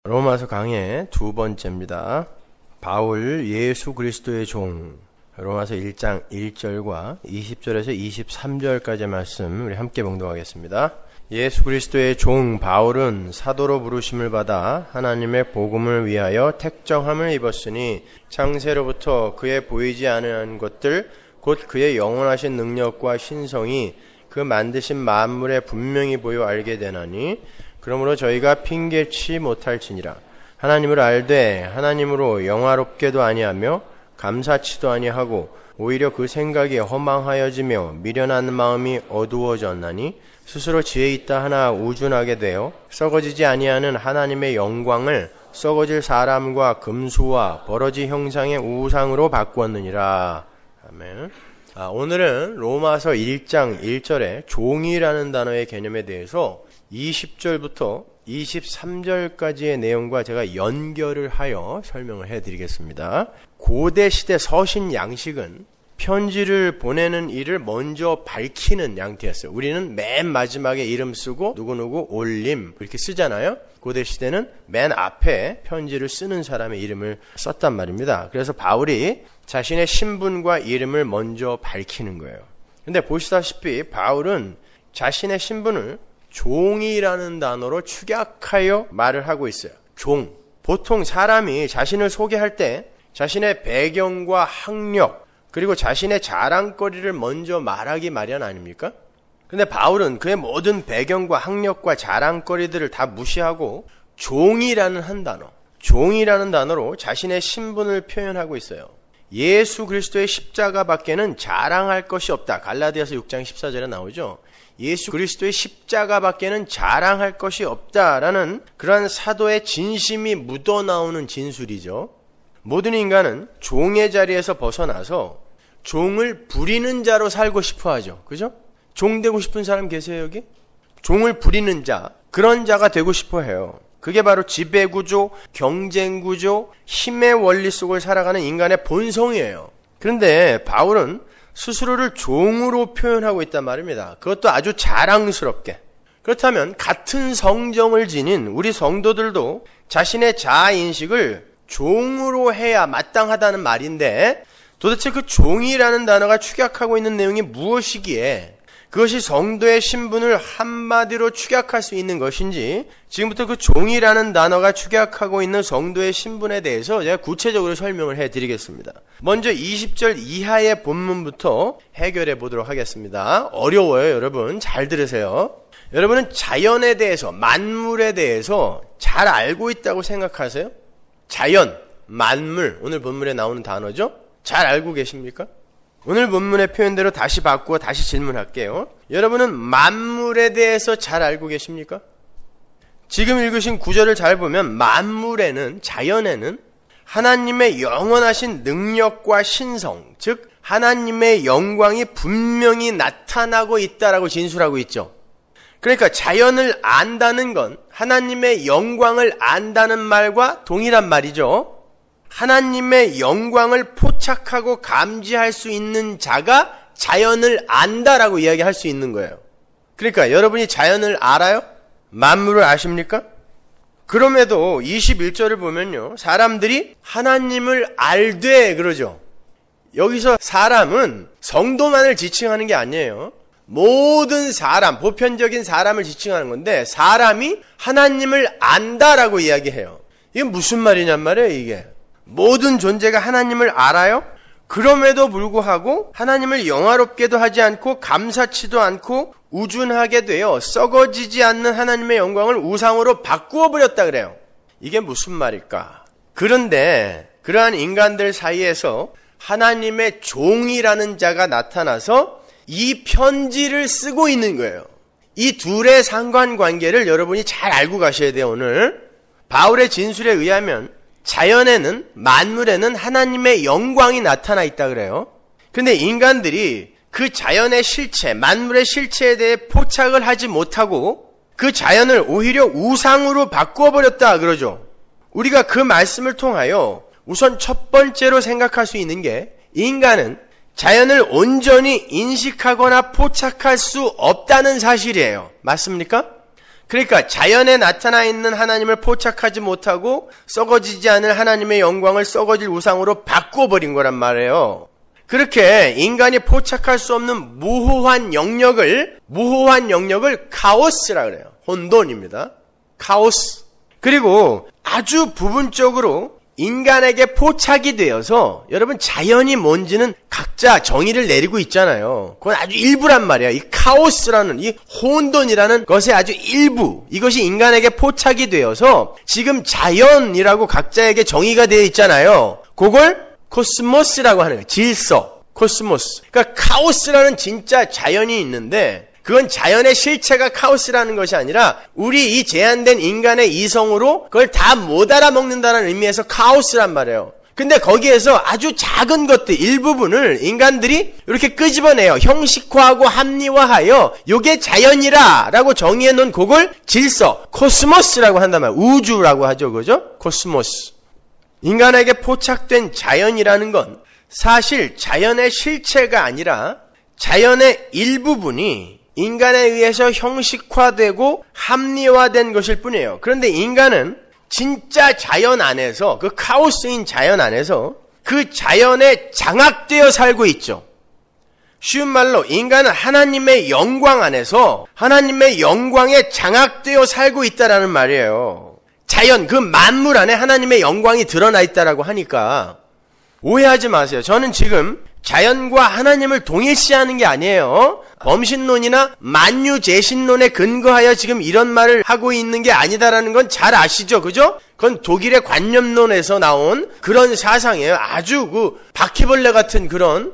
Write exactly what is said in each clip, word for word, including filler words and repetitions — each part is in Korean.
로마서 강의 두 번째입니다. 바울 예수 그리스도의 종. 로마서 일 장 일 절과 이십 절에서 이십삼 절까지의 말씀 우리 함께 봉독하겠습니다. 예수 그리스도의 종 바울은 사도로 부르심을 받아 하나님의 복음을 위하여 택정함을 입었으니 창세로부터 그의 보이지 않은 것들 곧 그의 영원하신 능력과 신성이 그 만드신 만물에 분명히 보여 알게 되나니 그러므로 저희가 핑계치 못할지니라. 하나님을 알되 하나님으로 영화롭게도 아니하며 감사치도 아니하고 오히려 그 생각이 허망하여지며 미련한 마음이 어두워졌나니 스스로 지혜 있다 하나 우준하게 되어 썩어지지 아니하는 하나님의 영광을 썩어질 사람과 금수와 버러지 형상의 우상으로 바꾸었느니라. 아멘. 아, 오늘은 로마서 일 장 일 절에 종이라는 단어의 개념에 대해서 이십 절부터 이십삼 절까지의 내용과 제가 연결을 하여 설명을 해드리겠습니다. 고대 시대 서신 양식은 편지를 보내는 일을 먼저 밝히는 양태였어요. 우리는 맨 마지막에 이름 쓰고 누구누구 올림 이렇게 쓰잖아요. 고대 시대는 맨 앞에 편지를 쓰는 사람의 이름을 썼단 말입니다. 그래서 바울이 자신의 신분과 이름을 먼저 밝히는 거예요. 근데 보시다시피 바울은 자신의 신분을 종이라는 단어로 축약하여 말을 하고 있어요. 종. 보통 사람이 자신을 소개할 때 자신의 배경과 학력 그리고 자신의 자랑거리를 먼저 말하기 마련 아닙니까? 근데 바울은 그의 모든 배경과 학력과 자랑거리들을 다 무시하고 종이라는 한 단어, 종이라는 단어로 자신의 신분을 표현하고 있어요. 예수 그리스도의 십자가 밖에는 자랑할 것이 없다. 갈라디아서 육 장 십사 절에 나오죠. 예수 그리스도의 십자가 밖에는 자랑할 것이 없다라는 그러한 사도의 진심이 묻어나오는 진술이죠. 모든 인간은 종의 자리에서 벗어나서 종을 부리는 자로 살고 싶어 하죠. 그죠? 종 되고 싶은 사람 계세요, 여기? 종을 부리는 자, 그런 자가 되고 싶어 해요. 그게 바로 지배구조, 경쟁구조, 힘의 원리 속을 살아가는 인간의 본성이에요. 그런데 바울은 스스로를 종으로 표현하고 있단 말입니다. 그것도 아주 자랑스럽게. 그렇다면 같은 성정을 지닌 우리 성도들도 자신의 자아인식을 종으로 해야 마땅하다는 말인데 도대체 그 종이라는 단어가 축약하고 있는 내용이 무엇이기에 그것이 성도의 신분을 한마디로 축약할 수 있는 것인지 지금부터 그 종이라는 단어가 축약하고 있는 성도의 신분에 대해서 제가 구체적으로 설명을 해드리겠습니다. 먼저 이십 절 이하의 본문부터 해결해 보도록 하겠습니다. 어려워요, 여러분. 잘 들으세요. 여러분은 자연에 대해서, 만물에 대해서 잘 알고 있다고 생각하세요? 자연, 만물, 오늘 본문에 나오는 단어죠? 잘 알고 계십니까? 오늘 본문의 표현대로 다시 바꾸어 다시 질문할게요. 여러분은 만물에 대해서 잘 알고 계십니까? 지금 읽으신 구절을 잘 보면 만물에는, 자연에는 하나님의 영원하신 능력과 신성, 즉 하나님의 영광이 분명히 나타나고 있다라고 진술하고 있죠. 그러니까 자연을 안다는 건 하나님의 영광을 안다는 말과 동일한 말이죠. 하나님의 영광을 포착하고 감지할 수 있는 자가 자연을 안다라고 이야기할 수 있는 거예요. 그러니까 여러분이 자연을 알아요? 만물을 아십니까? 그럼에도 이십일 절을 보면요. 사람들이 하나님을 알되 그러죠. 여기서 사람은 성도만을 지칭하는 게 아니에요. 모든 사람, 보편적인 사람을 지칭하는 건데 사람이 하나님을 안다라고 이야기해요. 이게 무슨 말이냔 말이에요, 이게. 모든 존재가 하나님을 알아요? 그럼에도 불구하고 하나님을 영화롭게도 하지 않고 감사치도 않고 우준하게 되어 썩어지지 않는 하나님의 영광을 우상으로 바꾸어 버렸다 그래요. 이게 무슨 말일까? 그런데 그러한 인간들 사이에서 하나님의 종이라는 자가 나타나서 이 편지를 쓰고 있는 거예요. 이 둘의 상관관계를 여러분이 잘 알고 가셔야 돼요, 오늘. 바울의 진술에 의하면 자연에는, 만물에는 하나님의 영광이 나타나 있다 그래요. 근데 인간들이 그 자연의 실체, 만물의 실체에 대해 포착을 하지 못하고 그 자연을 오히려 우상으로 바꾸어 버렸다 그러죠. 우리가 그 말씀을 통하여 우선 첫 번째로 생각할 수 있는 게 인간은 자연을 온전히 인식하거나 포착할 수 없다는 사실이에요. 맞습니까? 그러니까 자연에 나타나 있는 하나님을 포착하지 못하고 썩어지지 않을 하나님의 영광을 썩어질 우상으로 바꿔버린 거란 말이에요. 그렇게 인간이 포착할 수 없는 무호한 영역을 무호한 영역을 카오스라 그래요. 혼돈입니다. 카오스. 그리고 아주 부분적으로 인간에게 포착이 되어서 여러분 자연이 뭔지는 각자 정의를 내리고 있잖아요. 그건 아주 일부란 말이야. 이 카오스라는 이 혼돈이라는 것의 아주 일부, 이것이 인간에게 포착이 되어서 지금 자연이라고 각자에게 정의가 되어 있잖아요. 그걸 코스모스라고 하는 거예요. 질서, 코스모스. 그러니까 카오스라는 진짜 자연이 있는데 그건 자연의 실체가 카오스라는 것이 아니라 우리 이 제한된 인간의 이성으로 그걸 다 못 알아먹는다는 의미에서 카오스란 말이에요. 근데 거기에서 아주 작은 것들 일부분을 인간들이 이렇게 끄집어내요. 형식화하고 합리화하여 요게 자연이라 라고 정의해 놓은 그걸 질서, 코스모스라고 한단 말이에요. 우주라고 하죠. 그죠? 코스모스. 인간에게 포착된 자연이라는 건 사실 자연의 실체가 아니라 자연의 일부분이 인간에 의해서 형식화되고 합리화된 것일 뿐이에요. 그런데 인간은 진짜 자연 안에서, 그 카오스인 자연 안에서 그 자연에 장악되어 살고 있죠. 쉬운 말로 인간은 하나님의 영광 안에서 하나님의 영광에 장악되어 살고 있다라는 말이에요. 자연, 그 만물 안에 하나님의 영광이 드러나 있다라고 하니까 오해하지 마세요. 저는 지금 자연과 하나님을 동일시하는 게 아니에요. 범신론이나 만유재신론에 근거하여 지금 이런 말을 하고 있는 게 아니다라는 건 잘 아시죠? 그죠? 그건 독일의 관념론에서 나온 그런 사상이에요. 아주 그 바퀴벌레 같은 그런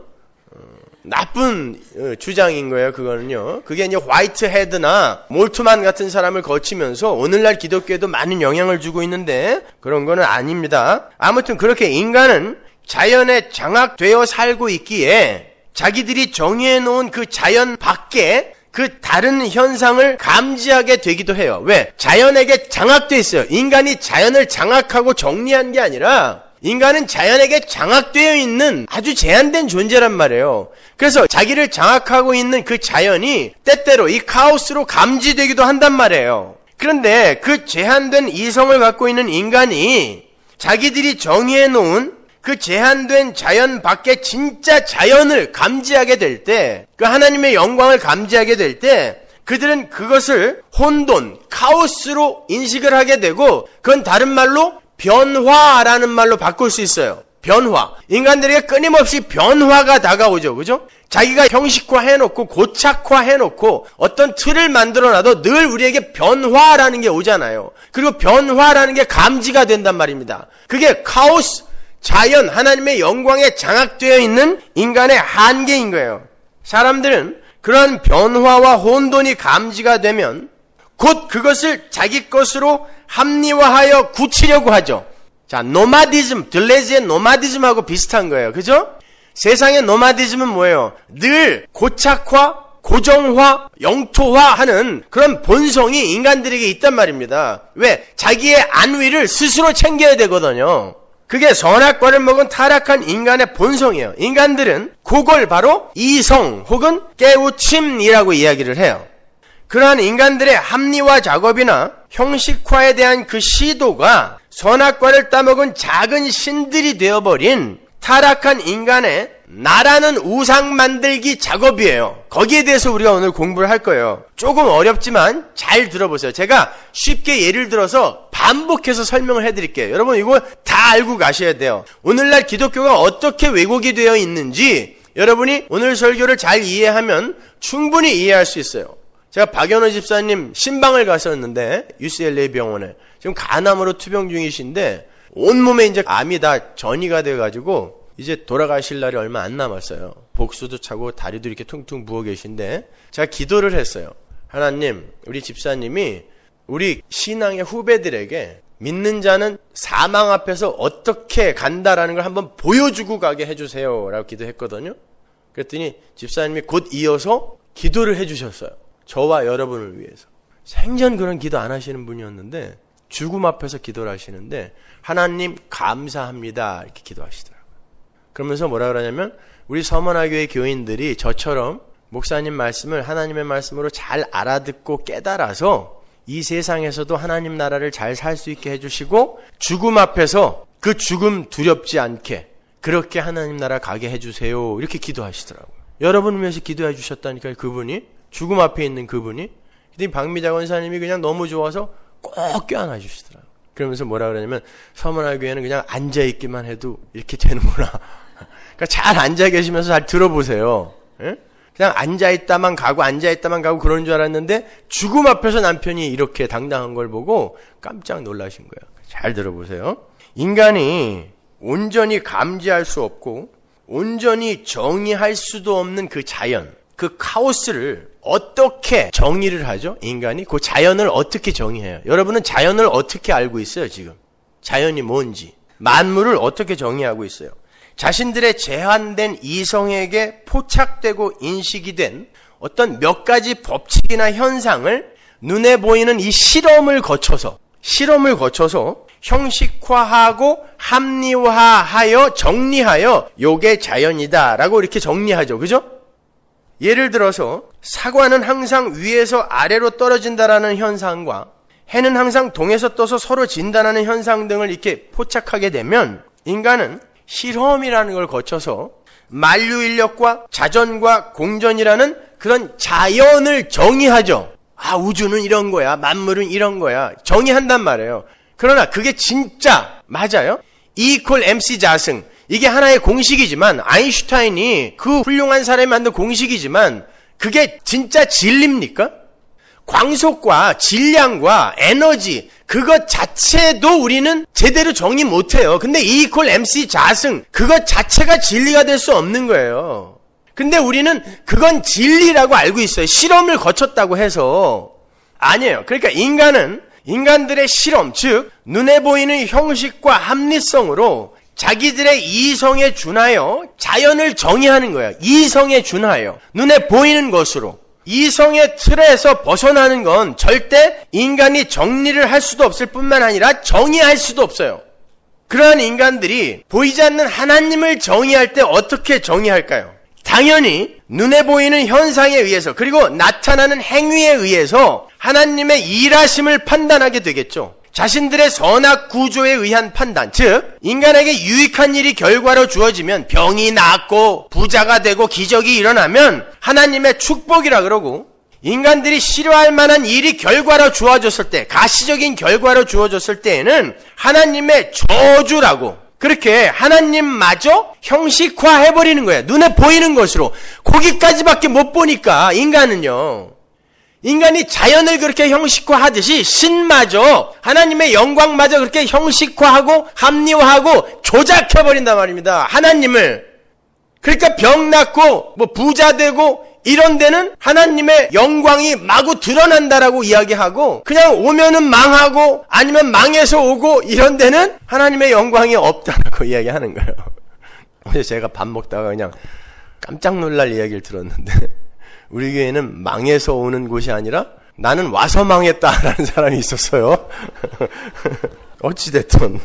나쁜 주장인 거예요. 그거는요. 그게 이제 화이트 헤드나 몰트만 같은 사람을 거치면서 오늘날 기독교에도 많은 영향을 주고 있는데 그런 거는 아닙니다. 아무튼 그렇게 인간은 자연에 장악되어 살고 있기에 자기들이 정의해 놓은 그 자연 밖에 그 다른 현상을 감지하게 되기도 해요. 왜? 자연에게 장악되어 있어요. 인간이 자연을 장악하고 정리한 게 아니라 인간은 자연에게 장악되어 있는 아주 제한된 존재란 말이에요. 그래서 자기를 장악하고 있는 그 자연이 때때로 이 카오스로 감지되기도 한단 말이에요. 그런데 그 제한된 이성을 갖고 있는 인간이 자기들이 정의해 놓은 그 제한된 자연 밖에 진짜 자연을 감지하게 될 때, 그 하나님의 영광을 감지하게 될 때, 그들은 그것을 혼돈, 카오스로 인식을 하게 되고, 그건 다른 말로 변화라는 말로 바꿀 수 있어요. 변화. 인간들에게 끊임없이 변화가 다가오죠. 그죠? 자기가 형식화해놓고 고착화해놓고 어떤 틀을 만들어놔도 늘 우리에게 변화라는 게 오잖아요. 그리고 변화라는 게 감지가 된단 말입니다. 그게 카오스, 자연, 하나님의 영광에 장악되어 있는 인간의 한계인 거예요. 사람들은 그런 변화와 혼돈이 감지가 되면 곧 그것을 자기 것으로 합리화하여 굳히려고 하죠. 자, 노마디즘, 들레즈의 노마디즘하고 비슷한 거예요. 그죠? 세상의 노마디즘은 뭐예요? 늘 고착화, 고정화, 영토화하는 그런 본성이 인간들에게 있단 말입니다. 왜? 자기의 안위를 스스로 챙겨야 되거든요. 그게 선악과를 먹은 타락한 인간의 본성이에요. 인간들은 그걸 바로 이성 혹은 깨우침이라고 이야기를 해요. 그러한 인간들의 합리화 작업이나 형식화에 대한 그 시도가 선악과를 따먹은 작은 신들이 되어버린 타락한 인간의 나라는 우상 만들기 작업이에요. 거기에 대해서 우리가 오늘 공부를 할 거예요. 조금 어렵지만 잘 들어보세요. 제가 쉽게 예를 들어서 반복해서 설명을 해드릴게요. 여러분 이거 다 알고 가셔야 돼요. 오늘날 기독교가 어떻게 왜곡이 되어 있는지 여러분이 오늘 설교를 잘 이해하면 충분히 이해할 수 있어요. 제가 박연호 집사님 신방을 갔었는데 유씨엘에이 병원에 지금 간암으로 투병 중이신데 온몸에 이제 암이 다 전이가 돼가지고 이제 돌아가실 날이 얼마 안 남았어요. 복수도 차고 다리도 이렇게 퉁퉁 부어 계신데 제가 기도를 했어요. 하나님, 우리 집사님이 우리 신앙의 후배들에게 믿는 자는 사망 앞에서 어떻게 간다라는 걸 한번 보여주고 가게 해주세요 라고 기도했거든요. 그랬더니 집사님이 곧 이어서 기도를 해주셨어요. 저와 여러분을 위해서. 생전 그런 기도 안 하시는 분이었는데 죽음 앞에서 기도를 하시는데 하나님 감사합니다 이렇게 기도하시더라고요. 그러면서 뭐라 그러냐면 우리 서머나교회 교인들이 저처럼 목사님 말씀을 하나님의 말씀으로 잘 알아듣고 깨달아서 이 세상에서도 하나님 나라를 잘 살 수 있게 해주시고 죽음 앞에서 그 죽음 두렵지 않게 그렇게 하나님 나라 가게 해주세요. 이렇게 기도하시더라고요. 여러분을 위해서 기도해 주셨다니까요. 그분이 죽음 앞에 있는 그분이. 근데 박미자 권사님이 그냥 너무 좋아서 꼭 껴안아 주시더라고요. 그러면서 뭐라 그러냐면 서문화 교회는 그냥 앉아있기만 해도 이렇게 되는구나. 그러니까 잘 앉아 계시면서 잘 들어보세요. 예? 그냥 앉아있다만 가고 앉아있다만 가고 그런 줄 알았는데 죽음 앞에서 남편이 이렇게 당당한 걸 보고 깜짝 놀라신 거예요. 잘 들어보세요. 인간이 온전히 감지할 수 없고 온전히 정의할 수도 없는 그 자연, 그 카오스를 어떻게 정의를 하죠? 인간이 그 자연을 어떻게 정의해요? 여러분은 자연을 어떻게 알고 있어요? 지금 자연이 뭔지, 만물을 어떻게 정의하고 있어요? 자신들의 제한된 이성에게 포착되고 인식이 된 어떤 몇 가지 법칙이나 현상을 눈에 보이는 이 실험을 거쳐서 실험을 거쳐서 형식화하고 합리화하여 정리하여 요게 자연이다라고 이렇게 정리하죠. 그죠? 예를 들어서 사과는 항상 위에서 아래로 떨어진다라는 현상과 해는 항상 동에서 떠서 서로 진다라는 현상 등을 이렇게 포착하게 되면 인간은 실험이라는 걸 거쳐서 만류인력과 자전과 공전이라는 그런 자연을 정의하죠. 아, 우주는 이런 거야. 만물은 이런 거야. 정의한단 말이에요. 그러나 그게 진짜 맞아요? E 이퀄 엠씨 자승. 이게 하나의 공식이지만 아인슈타인이 그 훌륭한 사람이 만든 공식이지만 그게 진짜 진리입니까? 광속과 질량과 에너지 그것 자체도 우리는 제대로 정의 못해요. 근데 E 이퀄 엠씨 자승 그것 자체가 진리가 될 수 없는 거예요. 근데 우리는 그건 진리라고 알고 있어요. 실험을 거쳤다고 해서. 아니에요. 그러니까 인간은 인간들의 실험, 즉 눈에 보이는 형식과 합리성으로 자기들의 이성에 준하여 자연을 정의하는 거예요. 이성에 준하여 눈에 보이는 것으로. 이성의 틀에서 벗어나는 건 절대 인간이 정리를 할 수도 없을 뿐만 아니라 정의할 수도 없어요. 그러한 인간들이 보이지 않는 하나님을 정의할 때 어떻게 정의할까요? 당연히 눈에 보이는 현상에 의해서 그리고 나타나는 행위에 의해서 하나님의 일하심을 판단하게 되겠죠. 자신들의 선악 구조에 의한 판단, 즉 인간에게 유익한 일이 결과로 주어지면 병이 낫고 부자가 되고 기적이 일어나면 하나님의 축복이라 그러고 인간들이 싫어할 만한 일이 결과로 주어졌을 때, 가시적인 결과로 주어졌을 때에는 하나님의 저주라고 그렇게 하나님마저 형식화해버리는 거예요. 눈에 보이는 것으로. 거기까지밖에 못 보니까 인간은요. 인간이 자연을 그렇게 형식화하듯이 신마저 하나님의 영광마저 그렇게 형식화하고 합리화하고 조작해버린단 말입니다. 하나님을. 그러니까 병 낫고 뭐 부자 되고 이런 데는 하나님의 영광이 마구 드러난다라고 이야기하고 그냥 오면은 망하고 아니면 망해서 오고 이런 데는 하나님의 영광이 없다라고 이야기하는 거예요. 어제 제가 밥 먹다가 그냥 깜짝 놀랄 이야기를 들었는데 우리 교회는 망해서 오는 곳이 아니라 나는 와서 망했다라는 사람이 있었어요. 어찌됐든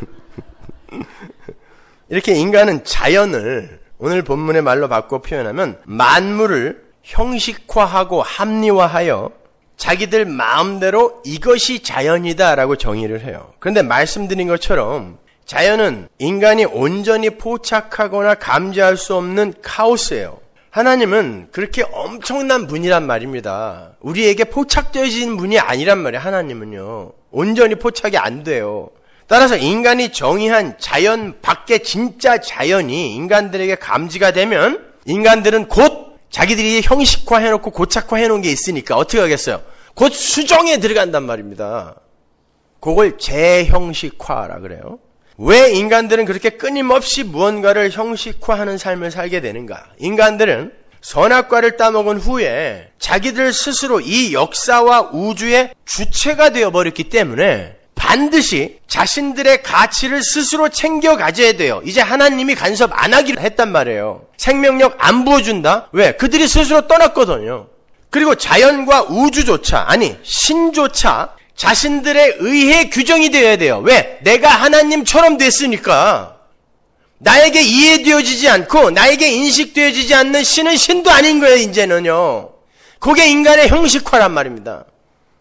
이렇게 인간은 자연을 오늘 본문의 말로 바꿔 표현하면 만물을 형식화하고 합리화하여 자기들 마음대로 이것이 자연이다라고 정의를 해요. 그런데 말씀드린 것처럼 자연은 인간이 온전히 포착하거나 감지할 수 없는 카오스예요. 하나님은 그렇게 엄청난 분이란 말입니다. 우리에게 포착되어진 분이 아니란 말이에요. 하나님은요. 온전히 포착이 안 돼요. 따라서 인간이 정의한 자연 밖의 진짜 자연이 인간들에게 감지가 되면 인간들은 곧 자기들이 형식화해놓고 고착화해놓은 게 있으니까 어떻게 하겠어요? 곧 수정에 들어간단 말입니다. 그걸 재형식화라 그래요. 왜 인간들은 그렇게 끊임없이 무언가를 형식화하는 삶을 살게 되는가? 인간들은 선악과를 따먹은 후에 자기들 스스로 이 역사와 우주의 주체가 되어버렸기 때문에 반드시 자신들의 가치를 스스로 챙겨 가져야 돼요. 이제 하나님이 간섭 안 하기로 했단 말이에요. 생명력 안 부어준다? 왜? 그들이 스스로 떠났거든요. 그리고 자연과 우주조차, 아니 신조차 자신들의 의해 규정이 되어야 돼요. 왜? 내가 하나님처럼 됐으니까. 나에게 이해되어지지 않고 나에게 인식되어지지 않는 신은 신도 아닌 거예요. 이제는요. 그게 인간의 형식화란 말입니다.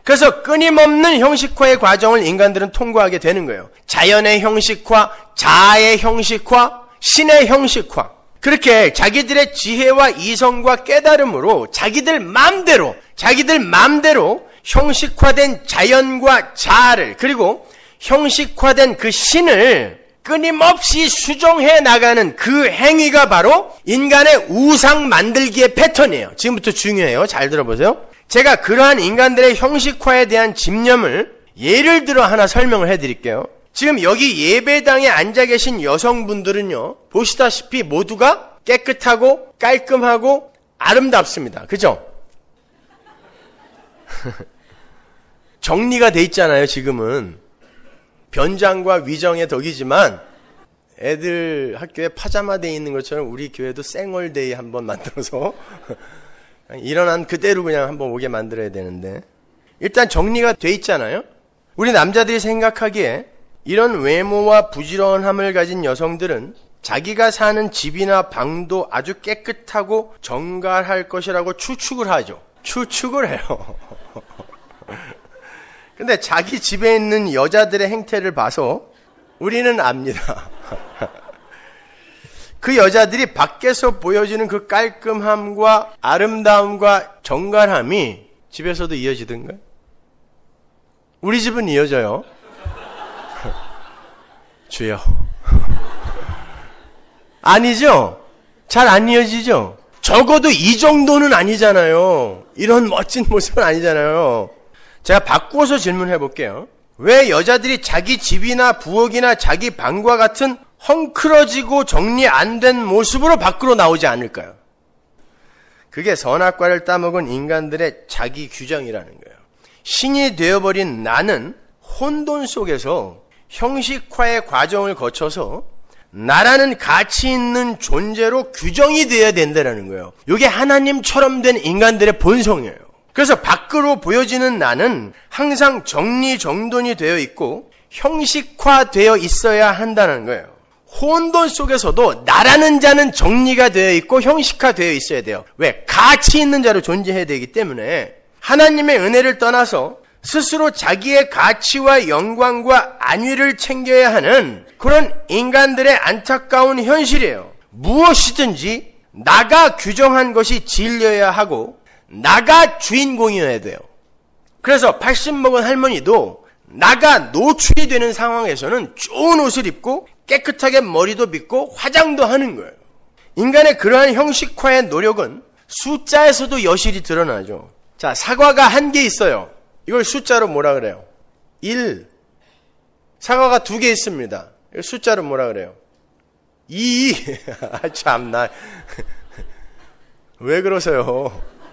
그래서 끊임없는 형식화의 과정을 인간들은 통과하게 되는 거예요. 자연의 형식화, 자아의 형식화, 신의 형식화. 그렇게 자기들의 지혜와 이성과 깨달음으로 자기들 마음대로, 자기들 마음대로 형식화된 자연과 자아를, 그리고 형식화된 그 신을 끊임없이 수정해 나가는 그 행위가 바로 인간의 우상 만들기의 패턴이에요. 지금부터 중요해요. 잘 들어보세요. 제가 그러한 인간들의 형식화에 대한 집념을 예를 들어 하나 설명을 해드릴게요. 지금 여기 예배당에 앉아 계신 여성분들은요, 보시다시피 모두가 깨끗하고 깔끔하고 아름답습니다. 그죠? 정리가 돼 있잖아요, 지금은. 변장과 위정의 덕이지만 애들 학교에 파자마 데이 있는 것처럼 우리 교회도 쌩얼데이 한번 만들어서 일어난 그대로 그냥 한번 오게 만들어야 되는데, 일단 정리가 돼 있잖아요. 우리 남자들이 생각하기에 이런 외모와 부지런함을 가진 여성들은 자기가 사는 집이나 방도 아주 깨끗하고 정갈할 것이라고 추측을 하죠. 추측을 해요. 근데 자기 집에 있는 여자들의 행태를 봐서 우리는 압니다. 그 여자들이 밖에서 보여지는 그 깔끔함과 아름다움과 정갈함이 집에서도 이어지던가요? 우리 집은 이어져요. 주여. 아니죠? 잘 안 이어지죠? 적어도 이 정도는 아니잖아요. 이런 멋진 모습은 아니잖아요. 제가 바꾸어서 질문해 볼게요. 왜 여자들이 자기 집이나 부엌이나 자기 방과 같은 헝클어지고 정리 안 된 모습으로 밖으로 나오지 않을까요? 그게 선악과를 따먹은 인간들의 자기 규정이라는 거예요. 신이 되어버린 나는 혼돈 속에서 형식화의 과정을 거쳐서 나라는 가치 있는 존재로 규정이 되어야 된다는 거예요. 이게 하나님처럼 된 인간들의 본성이에요. 그래서 밖으로 보여지는 나는 항상 정리정돈이 되어 있고 형식화되어 있어야 한다는 거예요. 혼돈 속에서도 나라는 자는 정리가 되어 있고 형식화되어 있어야 돼요. 왜? 가치 있는 자로 존재해야 되기 때문에 하나님의 은혜를 떠나서 스스로 자기의 가치와 영광과 안위를 챙겨야 하는 그런 인간들의 안타까운 현실이에요. 무엇이든지 나가 규정한 것이 진리여야 하고 나가 주인공이어야 돼요. 그래서 팔십 먹은 할머니도 나가 노출이 되는 상황에서는 좋은 옷을 입고 깨끗하게 머리도 빗고 화장도 하는 거예요. 인간의 그러한 형식화의 노력은 숫자에서도 여실히 드러나죠. 자, 사과가 한 개 있어요. 이걸 숫자로 뭐라 그래요? 일. 사과가 두 개 있습니다. 이걸 숫자로 뭐라 그래요? 이. 아, 참나. 왜 그러세요?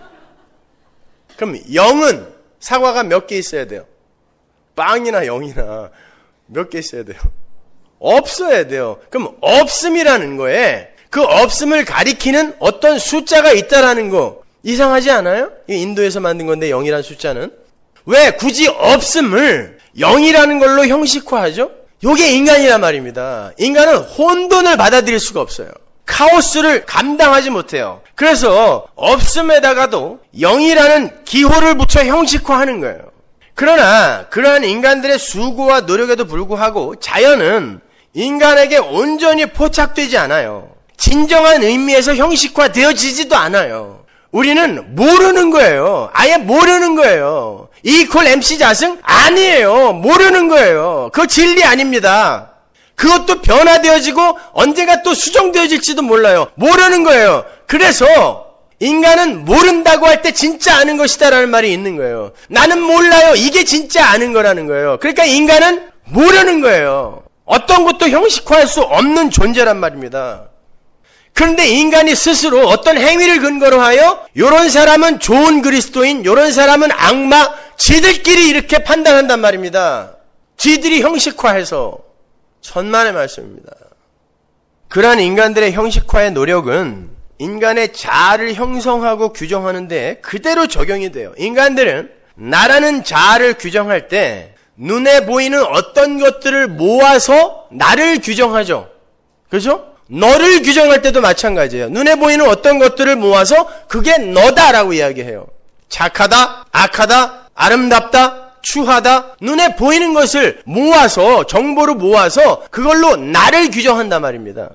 그럼 영은 사과가 몇 개 있어야 돼요? 빵이나 영이나 몇 개 있어야 돼요? 없어야 돼요. 그럼 없음이라는 거에 그 없음을 가리키는 어떤 숫자가 있다라는 거 이상하지 않아요? 이 인도에서 만든 건데 영이라는 숫자는 왜 굳이 없음을 영이라는 걸로 형식화하죠? 이게 인간이란 말입니다. 인간은 혼돈을 받아들일 수가 없어요. 카오스를 감당하지 못해요. 그래서 없음에다가도 영이라는 기호를 붙여 형식화하는 거예요. 그러나 그러한 인간들의 수고와 노력에도 불구하고 자연은 인간에게 온전히 포착되지 않아요. 진정한 의미에서 형식화되어지지도 않아요. 우리는 모르는 거예요. 아예 모르는 거예요. E 이퀄 엠씨 자승? 아니에요. 모르는 거예요. 그거 진리 아닙니다. 그것도 변화되어지고 언젠가 또 수정되어질지도 몰라요. 모르는 거예요. 그래서 인간은 모른다고 할 때 진짜 아는 것이다라는 말이 있는 거예요. 나는 몰라요. 이게 진짜 아는 거라는 거예요. 그러니까 인간은 모르는 거예요. 어떤 것도 형식화할 수 없는 존재란 말입니다. 그런데 인간이 스스로 어떤 행위를 근거로 하여 이런 사람은 좋은 그리스도인, 이런 사람은 악마, 지들끼리 이렇게 판단한단 말입니다. 지들이 형식화해서. 천만의 말씀입니다. 그러한 인간들의 형식화의 노력은 인간의 자아를 형성하고 규정하는데 그대로 적용이 돼요. 인간들은 나라는 자아를 규정할 때 눈에 보이는 어떤 것들을 모아서 나를 규정하죠. 그렇죠? 너를 규정할 때도 마찬가지예요. 눈에 보이는 어떤 것들을 모아서 그게 너다라고 이야기해요. 착하다, 악하다, 아름답다, 추하다, 눈에 보이는 것을 모아서, 정보를 모아서 그걸로 나를 규정한단 말입니다.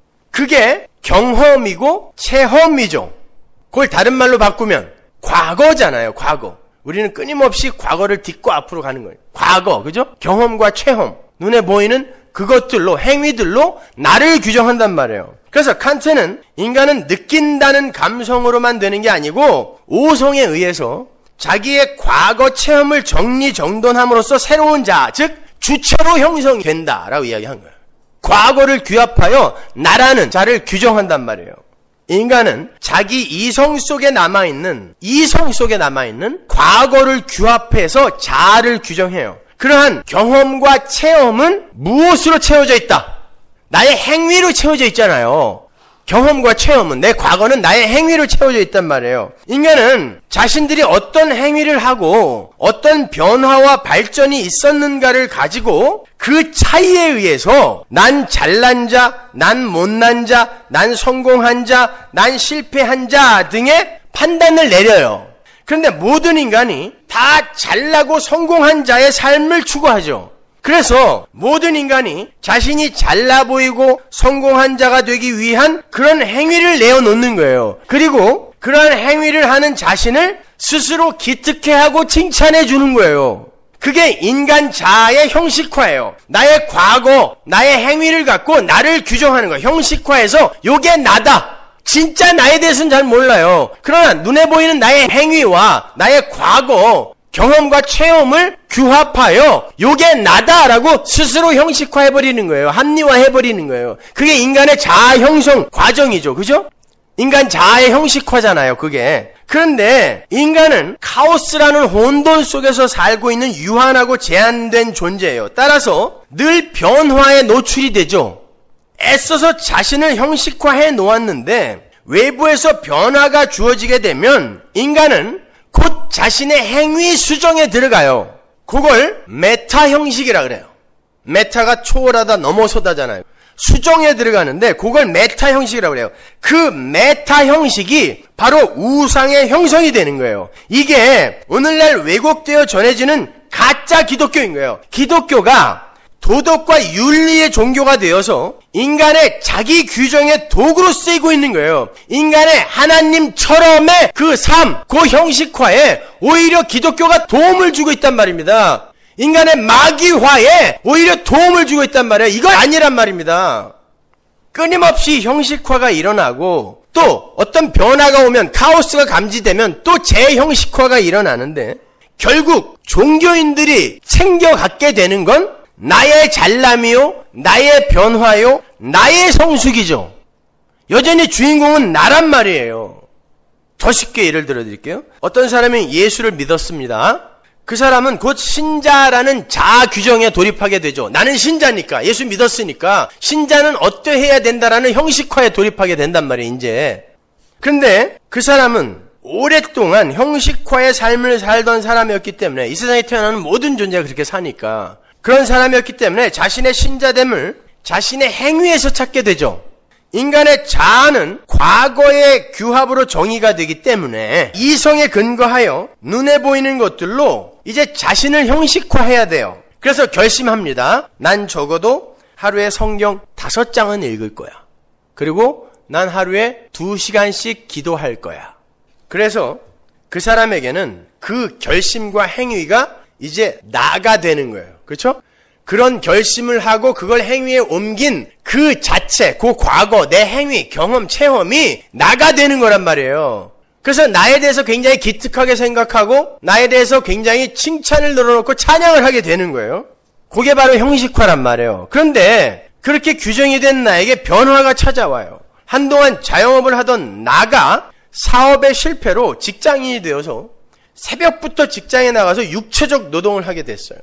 그게 경험이고 체험이죠. 그걸 다른 말로 바꾸면 과거잖아요. 과거. 우리는 끊임없이 과거를 딛고 앞으로 가는 거예요. 과거, 그죠? 경험과 체험, 눈에 보이는 그것들로, 행위들로 나를 규정한단 말이에요. 그래서 칸트는 인간은 느낀다는 감성으로만 되는 게 아니고 오성에 의해서 자기의 과거 체험을 정리정돈함으로써 새로운 자, 즉 주체로 형성된다라고 이야기한 거예요. 과거를 규합하여 나라는 자를 규정한단 말이에요. 인간은 자기 이성 속에 남아있는, 이성 속에 남아있는 과거를 규합해서 자아를 규정해요. 그러한 경험과 체험은 무엇으로 채워져 있다? 나의 행위로 채워져 있잖아요. 경험과 체험은, 내 과거는 나의 행위로 채워져 있단 말이에요. 인간은 자신들이 어떤 행위를 하고 어떤 변화와 발전이 있었는가를 가지고 그 차이에 의해서 난 잘난 자, 난 못난 자, 난 성공한 자, 난 실패한 자 등의 판단을 내려요. 그런데 모든 인간이 다 잘나고 성공한 자의 삶을 추구하죠. 그래서 모든 인간이 자신이 잘나 보이고 성공한 자가 되기 위한 그런 행위를 내어놓는 거예요. 그리고 그런 행위를 하는 자신을 스스로 기특해하고 칭찬해 주는 거예요. 그게 인간 자아의 형식화예요. 나의 과거, 나의 행위를 갖고 나를 규정하는 거예요. 형식화해서 요게 나다. 진짜 나에 대해서는 잘 몰라요. 그러나 눈에 보이는 나의 행위와 나의 과거, 경험과 체험을 규합하여 요게 나다라고 스스로 형식화해버리는 거예요. 합리화해버리는 거예요. 그게 인간의 자아 형성 과정이죠. 그죠? 인간 자아의 형식화잖아요. 그게. 그런데 인간은 카오스라는 혼돈 속에서 살고 있는 유한하고 제한된 존재예요. 따라서 늘 변화에 노출이 되죠. 애써서 자신을 형식화해 놓았는데 외부에서 변화가 주어지게 되면 인간은 곧 자신의 행위 수정에 들어가요. 그걸 메타 형식이라 그래요. 메타가 초월하다, 넘어서다잖아요. 수정에 들어가는데 그걸 메타 형식이라고 그래요. 그 메타 형식이 바로 우상의 형성이 되는 거예요. 이게 오늘날 왜곡되어 전해지는 가짜 기독교인 거예요. 기독교가 도덕과 윤리의 종교가 되어서 인간의 자기 규정의 도구로 쓰이고 있는 거예요. 인간의 하나님처럼의 그 삶, 그 형식화에 오히려 기독교가 도움을 주고 있단 말입니다. 인간의 마귀화에 오히려 도움을 주고 있단 말이에요. 이건 아니란 말입니다. 끊임없이 형식화가 일어나고 또 어떤 변화가 오면, 카오스가 감지되면 또 재형식화가 일어나는데 결국 종교인들이 챙겨갖게 되는 건 나의 잘남이요, 나의 변화요, 나의 성숙이죠. 여전히 주인공은 나란 말이에요. 더 쉽게 예를 들어드릴게요. 어떤 사람이 예수를 믿었습니다. 그 사람은 곧 신자라는 자아 규정에 돌입하게 되죠. 나는 신자니까, 예수 믿었으니까 신자는 어떠해야 된다라는 형식화에 돌입하게 된단 말이에요, 이제. 그런데 그 사람은 오랫동안 형식화의 삶을 살던 사람이었기 때문에, 이 세상에 태어나는 모든 존재가 그렇게 사니까 그런 사람이었기 때문에 자신의 신자됨을 자신의 행위에서 찾게 되죠. 인간의 자아는 과거의 규합으로 정의가 되기 때문에 이성에 근거하여 눈에 보이는 것들로 이제 자신을 형식화해야 돼요. 그래서 결심합니다. 난 적어도 하루에 성경 다섯 장은 읽을 거야. 그리고 난 하루에 두 시간씩 기도할 거야. 그래서 그 사람에게는 그 결심과 행위가 이제 나가 되는 거예요. 그렇죠? 그런 결심을 하고 그걸 행위에 옮긴 그 자체, 그 과거, 내 행위, 경험, 체험이 나가 되는 거란 말이에요. 그래서 나에 대해서 굉장히 기특하게 생각하고 나에 대해서 굉장히 칭찬을 늘어놓고 찬양을 하게 되는 거예요. 그게 바로 형식화란 말이에요. 그런데 그렇게 규정이 된 나에게 변화가 찾아와요. 한동안 자영업을 하던 나가 사업의 실패로 직장인이 되어서 새벽부터 직장에 나가서 육체적 노동을 하게 됐어요.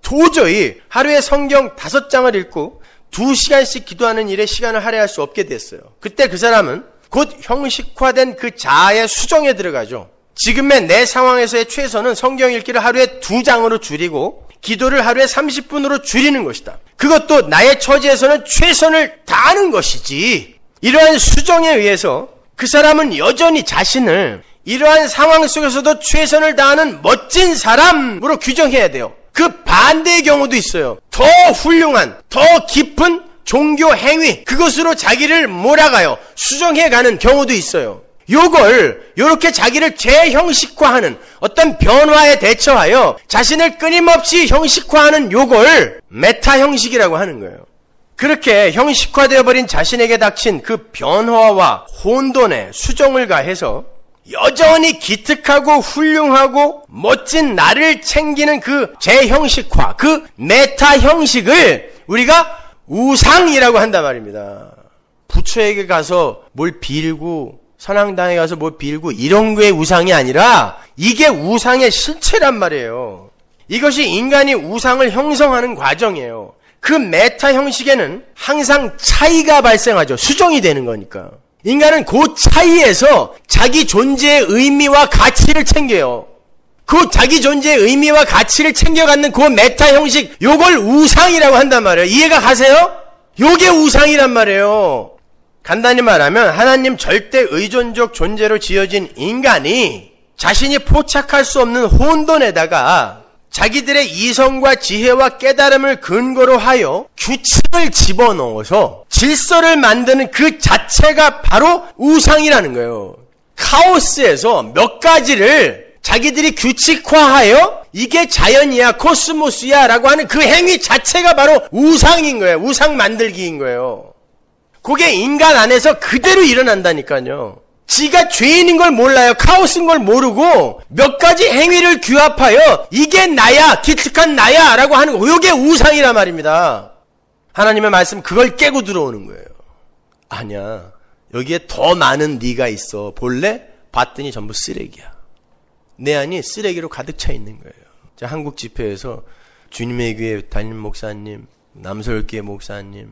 도저히 하루에 성경 다섯 장을 읽고 두 시간씩 기도하는 일에 시간을 할애할 수 없게 됐어요. 그때 그 사람은 곧 형식화된 그 자아의 수정에 들어가죠. 지금의 내 상황에서의 최선은 성경 읽기를 하루에 두 장으로 줄이고 기도를 하루에 삼십 분으로 줄이는 것이다. 그것도 나의 처지에서는 최선을 다하는 것이지. 이러한 수정에 의해서 그 사람은 여전히 자신을 이러한 상황 속에서도 최선을 다하는 멋진 사람으로 규정해야 돼요. 그 반대의 경우도 있어요. 더 훌륭한, 더 깊은 종교 행위, 그것으로 자기를 몰아가요. 수정해가는 경우도 있어요. 요걸 요렇게 자기를 재형식화하는 어떤 변화에 대처하여 자신을 끊임없이 형식화하는 요걸 메타 형식이라고 하는 거예요. 그렇게 형식화되어 버린 자신에게 닥친 그 변화와 혼돈에 수정을 가해서 여전히 기특하고 훌륭하고 멋진 나를 챙기는 그 재형식화, 그 메타 형식을 우리가 우상이라고 한단 말입니다. 부처에게 가서 뭘 빌고 선앙당에 가서 뭘 빌고 이런 게 우상이 아니라 이게 우상의 실체란 말이에요. 이것이 인간이 우상을 형성하는 과정이에요. 그 메타 형식에는 항상 차이가 발생하죠. 수정이 되는 거니까. 인간은 그 차이에서 자기 존재의 의미와 가치를 챙겨요. 그 자기 존재의 의미와 가치를 챙겨갖는 그 메타 형식, 요걸 우상이라고 한단 말이에요. 이해가 가세요? 요게 우상이란 말이에요. 간단히 말하면 하나님 절대 의존적 존재로 지어진 인간이 자신이 포착할 수 없는 혼돈에다가 자기들의 이성과 지혜와 깨달음을 근거로 하여 규칙을 집어넣어서 질서를 만드는 그 자체가 바로 우상이라는 거예요. 카오스에서 몇 가지를 자기들이 규칙화하여 이게 자연이야, 코스모스야 라고 하는 그 행위 자체가 바로 우상인 거예요. 우상 만들기인 거예요. 그게 인간 안에서 그대로 일어난다니까요. 지가 죄인인 걸 몰라요. 카오스인 걸 모르고 몇 가지 행위를 규합하여 이게 나야, 기특한 나야 라고 하는 거. 이게 우상이란 말입니다. 하나님의 말씀 그걸 깨고 들어오는 거예요. 아니야. 여기에 더 많은 네가 있어. 볼래? 봤더니 전부 쓰레기야. 내 안이 쓰레기로 가득 차 있는 거예요. 자, 한국 집회에서 주님의 교회 담임 목사님, 남서울교회 목사님,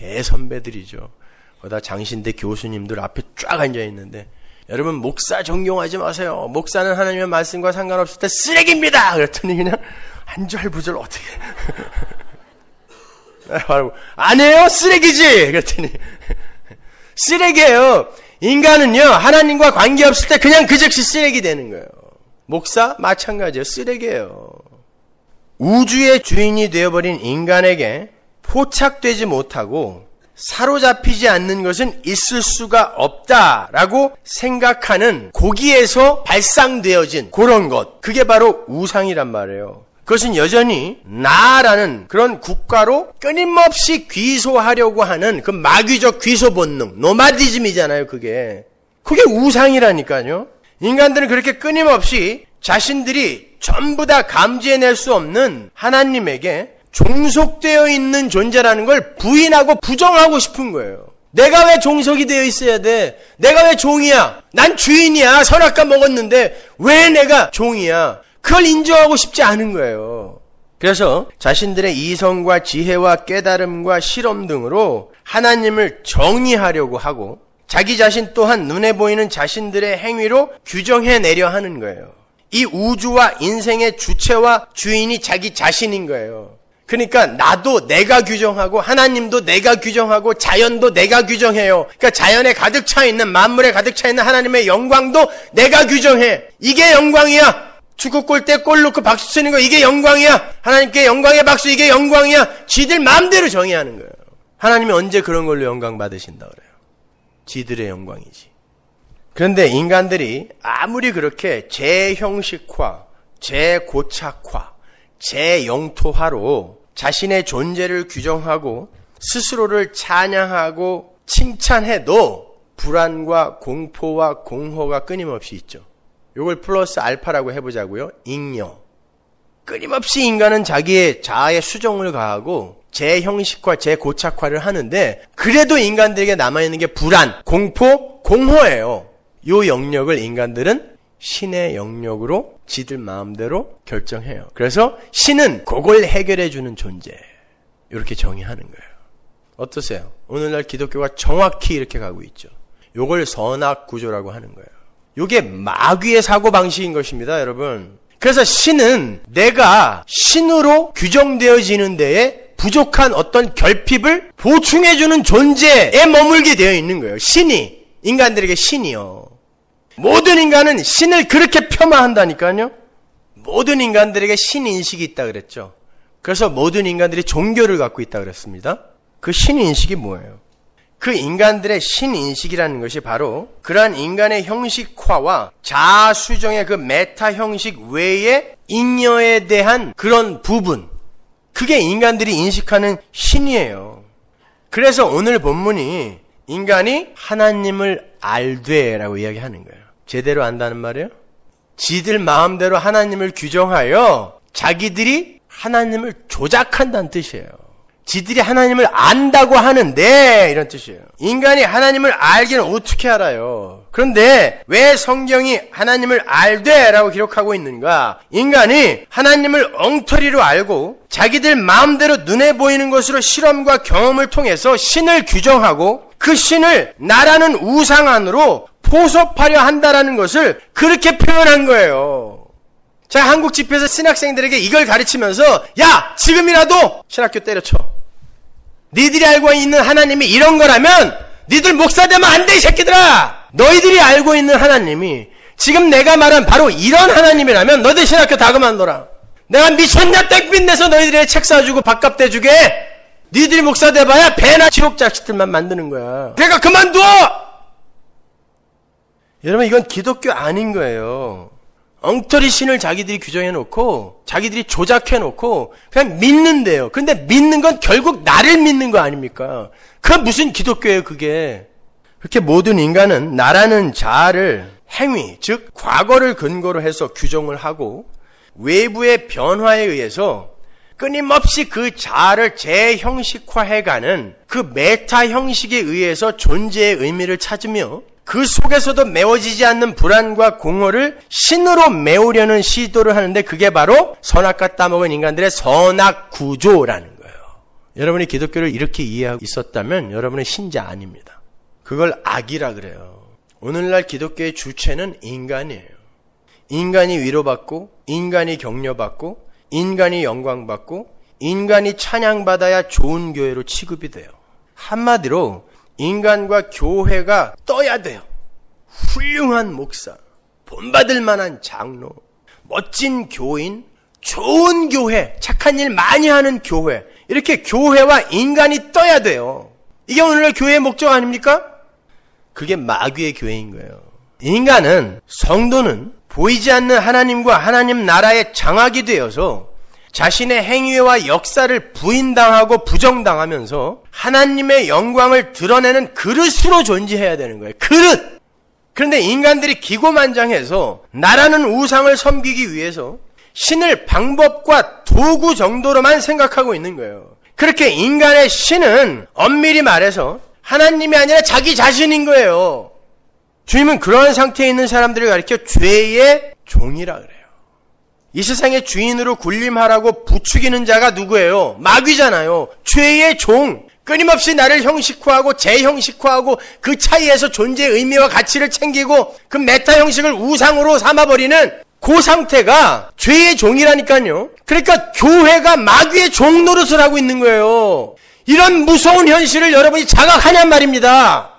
대선배들이죠. 거기다 장신대 교수님들 앞에 쫙 앉아 있는데, 여러분 목사 존경하지 마세요. 목사는 하나님의 말씀과 상관없을 때 쓰레기입니다. 그랬더니 그냥 한절부절 어떻게 안 해요? 쓰레기지. 그랬더니 쓰레기예요. 인간은요 하나님과 관계없을 때 그냥 그 즉시 쓰레기 되는 거예요. 목사 마찬가지예요. 쓰레기예요. 우주의 주인이 되어버린 인간에게 포착되지 못하고 사로잡히지 않는 것은 있을 수가 없다라고 생각하는 거기에서 발상되어진 그런 것, 그게 바로 우상이란 말이에요. 그것은 여전히 나라는 그런 국가로 끊임없이 귀소하려고 하는 그 마귀적 귀소 본능, 노마디즘이잖아요. 그게 그게 우상이라니까요. 인간들은 그렇게 끊임없이 자신들이 전부 다 감지해낼 수 없는 하나님에게 종속되어 있는 존재라는 걸 부인하고 부정하고 싶은 거예요. 내가 왜 종속이 되어 있어야 돼? 내가 왜 종이야? 난 주인이야. 선악과 먹었는데 왜 내가 종이야? 그걸 인정하고 싶지 않은 거예요. 그래서 자신들의 이성과 지혜와 깨달음과 실험 등으로 하나님을 정의하려고 하고 자기 자신 또한 눈에 보이는 자신들의 행위로 규정해내려 하는 거예요. 이 우주와 인생의 주체와 주인이 자기 자신인 거예요. 그러니까 나도 내가 규정하고 하나님도 내가 규정하고 자연도 내가 규정해요. 그러니까 자연에 가득 차 있는 만물에 가득 차 있는 하나님의 영광도 내가 규정해. 이게 영광이야. 축구 골 때 골 넣고 박수 치는 거 이게 영광이야. 하나님께 영광의 박수 이게 영광이야. 지들 마음대로 정의하는 거예요. 하나님이 언제 그런 걸로 영광 받으신다 그래요. 지들의 영광이지. 그런데 인간들이 아무리 그렇게 재형식화, 재고착화, 재영토화로 자신의 존재를 규정하고 스스로를 찬양하고 칭찬해도 불안과 공포와 공허가 끊임없이 있죠. 이걸 플러스 알파라고 해보자고요. 잉여. 끊임없이 인간은 자기의 자아의 수정을 가하고 재형식화, 재고착화를 하는데 그래도 인간들에게 남아있는 게 불안, 공포, 공허예요. 이 영역을 인간들은 신의 영역으로 지들 마음대로 결정해요. 그래서 신은 그걸 해결해주는 존재. 이렇게 정의하는 거예요. 어떠세요? 오늘날 기독교가 정확히 이렇게 가고 있죠. 이걸 선악구조라고 하는 거예요. 이게 마귀의 사고방식인 것입니다, 여러분. 그래서 신은 내가 신으로 규정되어지는 데에 부족한 어떤 결핍을 보충해주는 존재에 머물게 되어 있는 거예요. 신이, 인간들에게 신이요. 모든 인간은 신을 그렇게 폄하한다니까요. 모든 인간들에게 신인식이 있다 그랬죠. 그래서 모든 인간들이 종교를 갖고 있다 그랬습니다. 그 신인식이 뭐예요? 그 인간들의 신인식이라는 것이 바로 그러한 인간의 형식화와 자아수정의 그 메타 형식 외에 잉여에 대한 그런 부분, 그게 인간들이 인식하는 신이에요. 그래서 오늘 본문이 인간이 하나님을 알되라고 이야기하는 거예요. 제대로 안다는 말이에요? 지들 마음대로 하나님을 규정하여 자기들이 하나님을 조작한다는 뜻이에요. 지들이 하나님을 안다고 하는데 이런 뜻이에요. 인간이 하나님을 알기는 어떻게 알아요? 그런데 왜 성경이 하나님을 알되라고 기록하고 있는가? 인간이 하나님을 엉터리로 알고 자기들 마음대로 눈에 보이는 것으로 실험과 경험을 통해서 신을 규정하고 그 신을 나라는 우상 안으로 포섭하려 한다라는 것을 그렇게 표현한 거예요. 자, 한국 집회에서 신학생들에게 이걸 가르치면서 야! 지금이라도 신학교 때려쳐. 니들이 알고 있는 하나님이 이런 거라면 니들 목사 되면 안 돼, 이 새끼들아! 너희들이 알고 있는 하나님이 지금 내가 말한 바로 이런 하나님이라면 너희들 신학교 다 그만둬라. 내가 미쳤냐 땡빛 내서 너희들에게 책 사주고 밥값 대주게. 니들이 목사 돼봐야 배나 지옥 자식들만 만드는 거야. 그러니까 그만둬! 여러분, 이건 기독교 아닌 거예요. 엉터리 신을 자기들이 규정해놓고 자기들이 조작해놓고 그냥 믿는데요. 근데 믿는 건 결국 나를 믿는 거 아닙니까? 그건 무슨 기독교예요, 그게. 그렇게 모든 인간은 나라는 자아를 행위, 즉 과거를 근거로 해서 규정을 하고 외부의 변화에 의해서 끊임없이 그 자아를 재형식화해가는 그 메타 형식에 의해서 존재의 의미를 찾으며 그 속에서도 메워지지 않는 불안과 공허를 신으로 메우려는 시도를 하는데 그게 바로 선악과 따먹은 인간들의 선악 구조라는 거예요. 여러분이 기독교를 이렇게 이해하고 있었다면 여러분은 신자 아닙니다. 그걸 악이라 그래요. 오늘날 기독교의 주체는 인간이에요. 인간이 위로받고 인간이 격려받고 인간이 영광받고 인간이 찬양받아야 좋은 교회로 취급이 돼요. 한마디로 인간과 교회가 떠야 돼요. 훌륭한 목사, 본받을 만한 장로, 멋진 교인, 좋은 교회, 착한 일 많이 하는 교회, 이렇게 교회와 인간이 떠야 돼요. 이게 오늘날 교회의 목적 아닙니까? 그게 마귀의 교회인 거예요. 인간은, 성도는 보이지 않는 하나님과 하나님 나라의 장악이 되어서 자신의 행위와 역사를 부인당하고 부정당하면서 하나님의 영광을 드러내는 그릇으로 존재해야 되는 거예요. 그릇! 그런데 인간들이 기고만장해서 나라는 우상을 섬기기 위해서 신을 방법과 도구 정도로만 생각하고 있는 거예요. 그렇게 인간의 신은 엄밀히 말해서 하나님이 아니라 자기 자신인 거예요. 주님은 그러한 상태에 있는 사람들을 가리켜 죄의 종이라 그래요. 이 세상의 주인으로 군림하라고 부추기는 자가 누구예요? 마귀잖아요. 죄의 종. 끊임없이 나를 형식화하고 재형식화하고 그 차이에서 존재의 의미와 가치를 챙기고 그 메타 형식을 우상으로 삼아버리는 그 상태가 죄의 종이라니까요. 그러니까 교회가 마귀의 종 노릇을 하고 있는 거예요. 이런 무서운 현실을 여러분이 자각하냔 말입니다.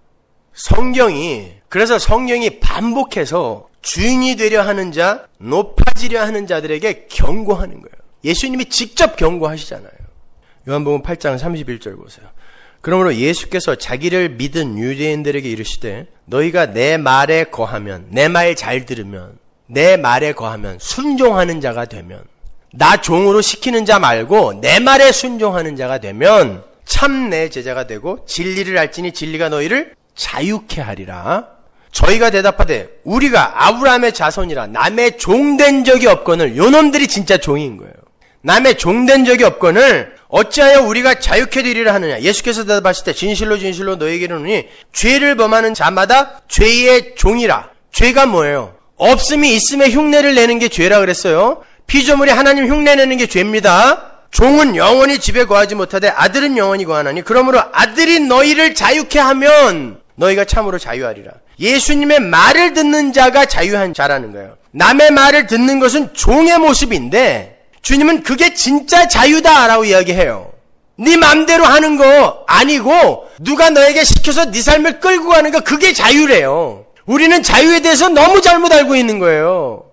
성경이, 그래서 성경이 반복해서 주인이 되려 하는 자, 높아지려 하는 자들에게 경고하는 거예요. 예수님이 직접 경고하시잖아요. 요한복음 팔 장 삼십일 절 보세요. 그러므로 예수께서 자기를 믿은 유대인들에게 이르시되 너희가 내 말에 거하면, 내 말 잘 들으면, 내 말에 거하면, 순종하는 자가 되면, 나 종으로 시키는 자 말고 내 말에 순종하는 자가 되면 참 내 제자가 되고 진리를 알지니 진리가 너희를 자유케 하리라. 저희가 대답하되 우리가 아브라함의 자손이라 남의 종된 적이 없거늘. 요놈들이 진짜 종인 거예요. 남의 종된 적이 없거늘 어찌하여 우리가 자유케 되리라 하느냐. 예수께서 대답하실 때 진실로 진실로 너희에게 이르노니 죄를 범하는 자마다 죄의 종이라. 죄가 뭐예요? 없음이 있음에 흉내를 내는 게 죄라 그랬어요. 피조물이 하나님 흉내내는 게 죄입니다. 종은 영원히 집에 거하지 못하되 아들은 영원히 거하나니 그러므로 아들이 너희를 자유케 하면 너희가 참으로 자유하리라. 예수님의 말을 듣는 자가 자유한 자라는 거예요. 남의 말을 듣는 것은 종의 모습인데 주님은 그게 진짜 자유다라고 이야기해요. 네 맘대로 하는 거 아니고 누가 너에게 시켜서 네 삶을 끌고 가는 거, 그게 자유래요. 우리는 자유에 대해서 너무 잘못 알고 있는 거예요.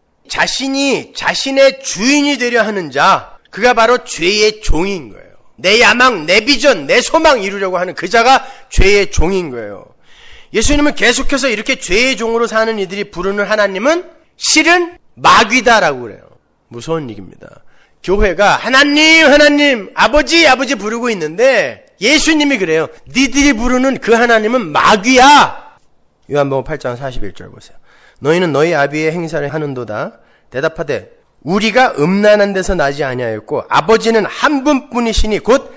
자신이 자신의 주인이 되려 하는 자, 그가 바로 죄의 종인 거예요. 내 야망, 내 비전, 내 소망 이루려고 하는 그 자가 죄의 종인 거예요. 예수님은 계속해서 이렇게 죄의 종으로 사는 이들이 부르는 하나님은 실은 마귀다라고 그래요. 무서운 얘기입니다. 교회가 하나님, 하나님, 아버지, 아버지 부르고 있는데 예수님이 그래요. 니들이 부르는 그 하나님은 마귀야. 요한복음 팔 장 사십일 절 보세요. 너희는 너희 아비의 행사를 하는도다. 대답하되 우리가 음란한 데서 나지 아니하였고 아버지는 한 분뿐이시니 곧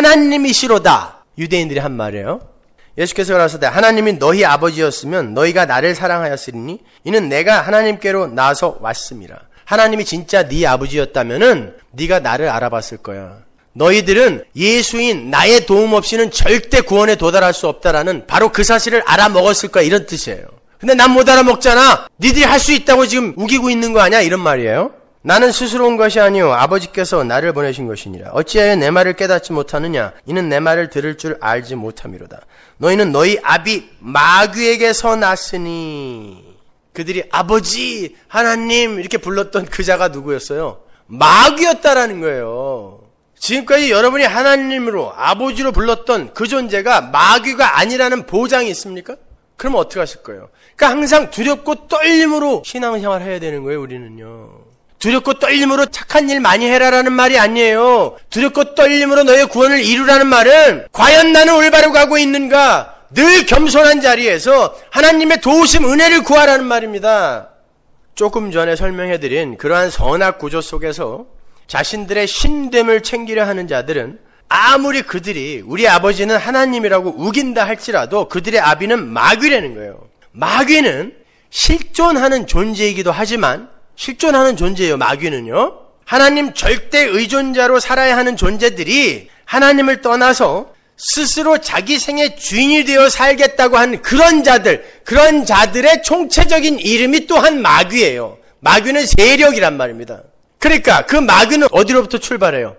하나님이시로다. 유대인들이 한 말이에요. 예수께서 가라사대 하나님이 너희 아버지였으면 너희가 나를 사랑하였으리니 이는 내가 하나님께로 나서 왔음이라. 하나님이 진짜 네 아버지였다면은 네가 나를 알아봤을 거야. 너희들은 예수인 나의 도움 없이는 절대 구원에 도달할 수 없다라는 바로 그 사실을 알아먹었을 거야. 이런 뜻이에요. 근데 난 못 알아먹잖아. 니들이 할 수 있다고 지금 우기고 있는 거 아니야? 이런 말이에요. 나는 스스로 온 것이 아니요 아버지께서 나를 보내신 것이니라. 어찌하여 내 말을 깨닫지 못하느냐? 이는 내 말을 들을 줄 알지 못함이로다. 너희는 너희 아비 마귀에게서 났으니. 그들이 아버지, 하나님 이렇게 불렀던 그 자가 누구였어요? 마귀였다라는 거예요. 지금까지 여러분이 하나님으로 아버지로 불렀던 그 존재가 마귀가 아니라는 보장이 있습니까? 그러면 어떻게 하실 거예요? 그러니까 항상 두렵고 떨림으로 신앙생활 해야 되는 거예요. 우리는요. 두렵고 떨림으로 착한 일 많이 해라라는 말이 아니에요. 두렵고 떨림으로 너의 구원을 이루라는 말은 과연 나는 올바로 가고 있는가? 늘 겸손한 자리에서 하나님의 도우심 은혜를 구하라는 말입니다. 조금 전에 설명해드린 그러한 선악 구조 속에서 자신들의 신됨을 챙기려 하는 자들은 아무리 그들이 우리 아버지는 하나님이라고 우긴다 할지라도 그들의 아비는 마귀라는 거예요. 마귀는 실존하는 존재이기도 하지만 실존하는 존재예요. 마귀는요. 하나님 절대 의존자로 살아야 하는 존재들이 하나님을 떠나서 스스로 자기 생의 주인이 되어 살겠다고 하는 그런 자들, 그런 자들의 총체적인 이름이 또한 마귀예요. 마귀는 세력이란 말입니다. 그러니까 그 마귀는 어디로부터 출발해요?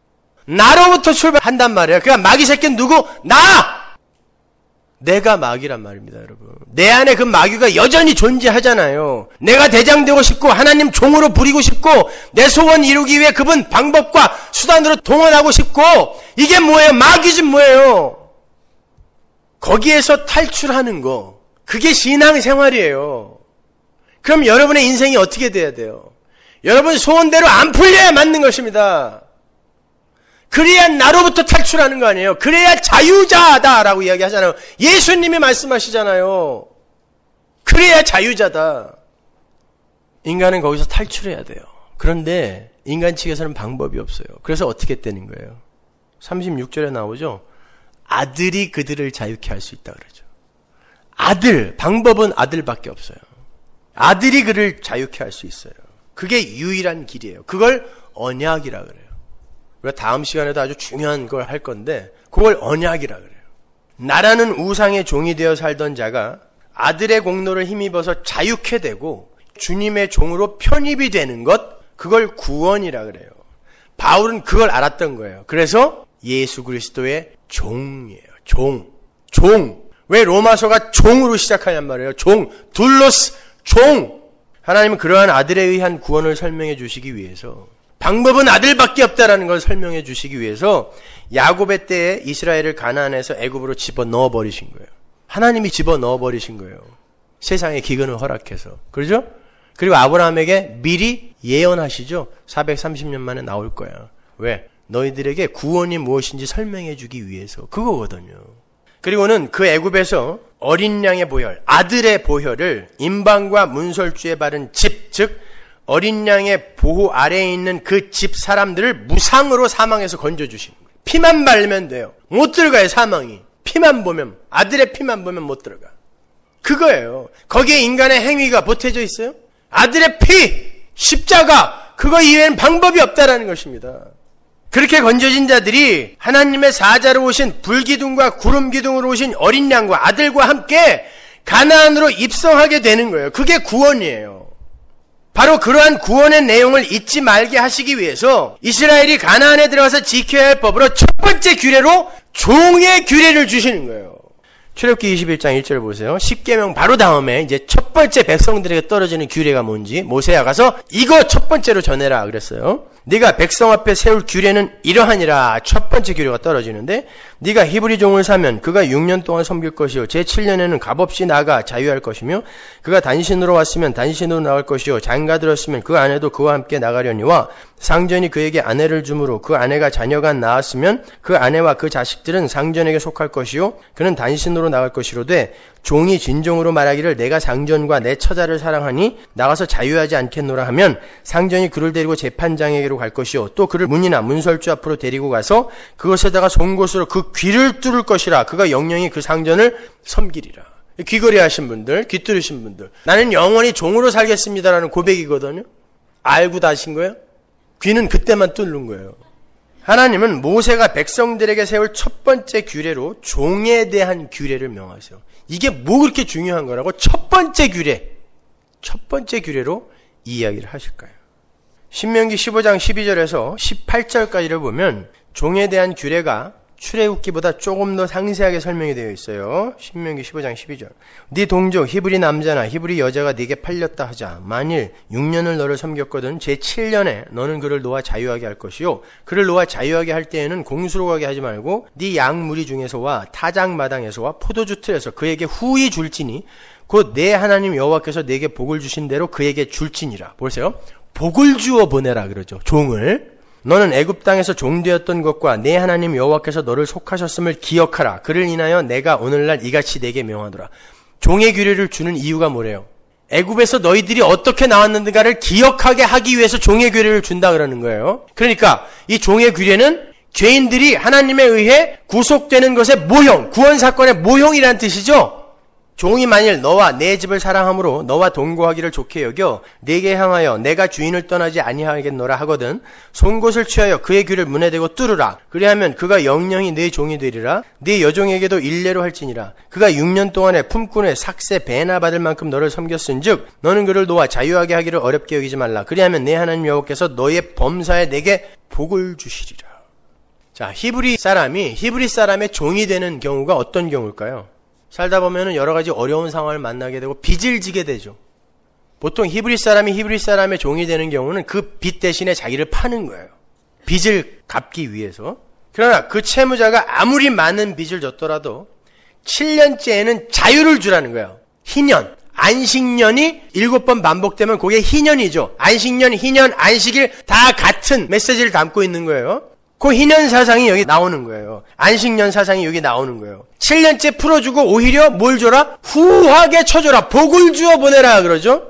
나로부터 출발한단 말이에요. 그러니까 마귀 새끼는 누구? 나! 내가 마귀란 말입니다, 여러분. 내 안에 그 마귀가 여전히 존재하잖아요. 내가 대장되고 싶고 하나님 종으로 부리고 싶고 내 소원 이루기 위해 그분 방법과 수단으로 동원하고 싶고 이게 뭐예요? 마귀지 뭐예요? 거기에서 탈출하는 거. 그게 신앙생활이에요. 그럼 여러분의 인생이 어떻게 돼야 돼요? 여러분 소원대로 안 풀려야 맞는 것입니다. 그래야 나로부터 탈출하는 거 아니에요. 그래야 자유자다라고 이야기하잖아요. 예수님이 말씀하시잖아요. 그래야 자유자다. 인간은 거기서 탈출해야 돼요. 그런데 인간 측에서는 방법이 없어요. 그래서 어떻게 되는 거예요? 삼십육 절에 나오죠. 아들이 그들을 자유케 할 수 있다 그러죠. 아들, 방법은 아들밖에 없어요. 아들이 그를 자유케 할 수 있어요. 그게 유일한 길이에요. 그걸 언약이라 그래요. 우리가 다음 시간에도 아주 중요한 걸 할 건데 그걸 언약이라 그래요. 나라는 우상의 종이 되어 살던 자가 아들의 공로를 힘입어서 자유케 되고 주님의 종으로 편입이 되는 것, 그걸 구원이라 그래요. 바울은 그걸 알았던 거예요. 그래서 예수 그리스도의 종이에요. 종. 종. 왜 로마서가 종으로 시작하냔 말이에요. 종. 둘로스. 종. 하나님은 그러한 아들에 의한 구원을 설명해 주시기 위해서 방법은 아들밖에 없다라는 걸 설명해 주시기 위해서 야곱의 때에 이스라엘을 가나안에서 애굽으로 집어넣어 버리신 거예요. 하나님이 집어넣어 버리신 거예요. 세상의 기근을 허락해서. 그렇죠? 그리고 아브라함에게 미리 예언하시죠. 사백삼십 년 만에 나올 거야. 왜? 너희들에게 구원이 무엇인지 설명해 주기 위해서. 그거거든요. 그리고는 그 애굽에서 어린 양의 보혈, 아들의 보혈을 임방과 문설주에 바른 집, 즉 어린 양의 보호 아래에 있는 그 집 사람들을 무상으로 사망에서 건져주시는 거예요. 피만 바르면 돼요. 못 들어가요, 사망이. 피만 보면, 아들의 피만 보면 못 들어가. 그거예요. 거기에 인간의 행위가 보태져 있어요? 아들의 피, 십자가, 그거 이외엔 방법이 없다라는 것입니다. 그렇게 건져진 자들이 하나님의 사자로 오신 불기둥과 구름기둥으로 오신 어린 양과 아들과 함께 가나안으로 입성하게 되는 거예요. 그게 구원이에요. 바로 그러한 구원의 내용을 잊지 말게 하시기 위해서 이스라엘이 가나안에 들어가서 지켜야 할 법으로 첫 번째 규례로 종의 규례를 주시는 거예요. 출애굽기 이십일 장 일 절 보세요. 십계명 바로 다음에 이제 첫 번째 백성들에게 떨어지는 규례가 뭔지 모세야 가서 이거 첫 번째로 전해라 그랬어요. 네가 백성 앞에 세울 규례는 이러하니라. 첫 번째 규례가 떨어지는데 네가 히브리 종을 사면 그가 육 년 동안 섬길 것이요 제칠 년에는 값없이 나가 자유할 것이며 그가 단신으로 왔으면 단신으로 나갈 것이요 장가 들었으면 그 아내도 그와 함께 나가려니와 상전이 그에게 아내를 주므로 그 아내가 자녀가 낳았으면 그 아내와 그 자식들은 상전에게 속할 것이요 그는 단신으로 나갈 것이로되 종이 진종으로 말하기를 내가 상전과 내 처자를 사랑하니 나가서 자유하지 않겠노라 하면 상전이 그를 데리고 재판장에게로 갈 것이요 또 그를 문이나 문설주 앞으로 데리고 가서 그것에다가 송곳으로 그 귀를 뚫을 것이라. 그가 영영이 그 상전을 섬기리라. 귀걸이 하신 분들, 귀 뚫으신 분들, 나는 영원히 종으로 살겠습니다라는 고백이거든요. 알고 다 하신 거예요? 귀는 그때만 뚫는 거예요. 하나님은 모세가 백성들에게 세울 첫 번째 규례로 종에 대한 규례를 명하세요. 이게 뭐 그렇게 중요한 거라고 첫 번째 규례, 첫 번째 규례로 이야기를 하실까요? 신명기 십오 장 십이 절에서 십팔 절까지를 보면 종에 대한 규례가 출애굽기보다 조금 더 상세하게 설명이 되어 있어요. 신명기 십오 장 십이 절. 네 동족 히브리 남자나 히브리 여자가 네게 팔렸다 하자. 만일 육 년을 너를 섬겼거든 제칠 년에 너는 그를 놓아 자유하게 할 것이요 그를 놓아 자유하게 할 때에는 공수로 가게 하지 말고 네 양 무리 중에서와 타작 마당에서와 포도주 틀에서 그에게 후히 줄지니 곧 내 하나님 여호와께서 네게 복을 주신 대로 그에게 줄지니라. 보세요. 복을 주어 보내라 그러죠. 종을. 너는 애굽 땅에서 종되었던 것과 내 하나님 여호와께서 너를 속하셨음을 기억하라. 그를 인하여 내가 오늘날 이같이 내게 명하노라. 종의 규례를 주는 이유가 뭐래요? 애굽에서 너희들이 어떻게 나왔는가를 기억하게 하기 위해서 종의 규례를 준다 그러는 거예요. 그러니까 이 종의 규례는 죄인들이 하나님에 의해 구속되는 것의 모형, 구원 사건의 모형이라는 뜻이죠. 종이 만일 너와 내 집을 사랑함으로 너와 동거하기를 좋게 여겨 네게 향하여 내가 주인을 떠나지 아니하겠노라 하거든 송곳을 취하여 그의 귀를 문에 대고 뚫으라. 그리하면 그가 영영이 네 종이 되리라. 네 여종에게도 일례로 할지니라. 그가 육 년 동안에 품꾼의 삭세 배나 받을 만큼 너를 섬겼은즉 너는 그를 놓아 자유하게 하기를 어렵게 여기지 말라. 그리하면 내 하나님 여호와께서 너의 범사에 내게 복을 주시리라. 자, 히브리 사람이 히브리 사람의 종이 되는 경우가 어떤 경우일까요? 살다 보면은 여러 가지 어려운 상황을 만나게 되고 빚을 지게 되죠. 보통 히브리 사람이 히브리 사람의 종이 되는 경우는 그 빚 대신에 자기를 파는 거예요. 빚을 갚기 위해서. 그러나 그 채무자가 아무리 많은 빚을 졌더라도 칠 년째에는 자유를 주라는 거예요. 희년. 안식년이 일곱 번 반복되면 그게 희년이죠. 안식년, 희년, 안식일 다 같은 메시지를 담고 있는 거예요. 그 희년 사상이 여기 나오는 거예요. 안식년 사상이 여기 나오는 거예요. 칠 년째 풀어주고 오히려 뭘 줘라? 후하게 쳐줘라. 복을 주어 보내라 그러죠.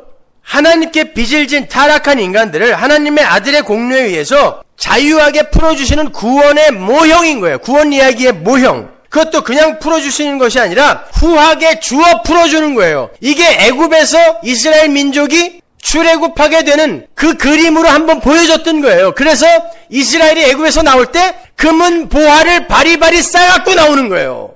하나님께 빚을 진 타락한 인간들을 하나님의 아들의 공로에 의해서 자유하게 풀어주시는 구원의 모형인 거예요. 구원 이야기의 모형. 그것도 그냥 풀어주시는 것이 아니라 후하게 주어 풀어주는 거예요. 이게 애굽에서 이스라엘 민족이 출애굽하게 되는 그 그림으로 한번 보여줬던 거예요. 그래서 이스라엘이 애굽에서 나올 때 금은 보화를 바리바리 쌓아갖고 나오는 거예요.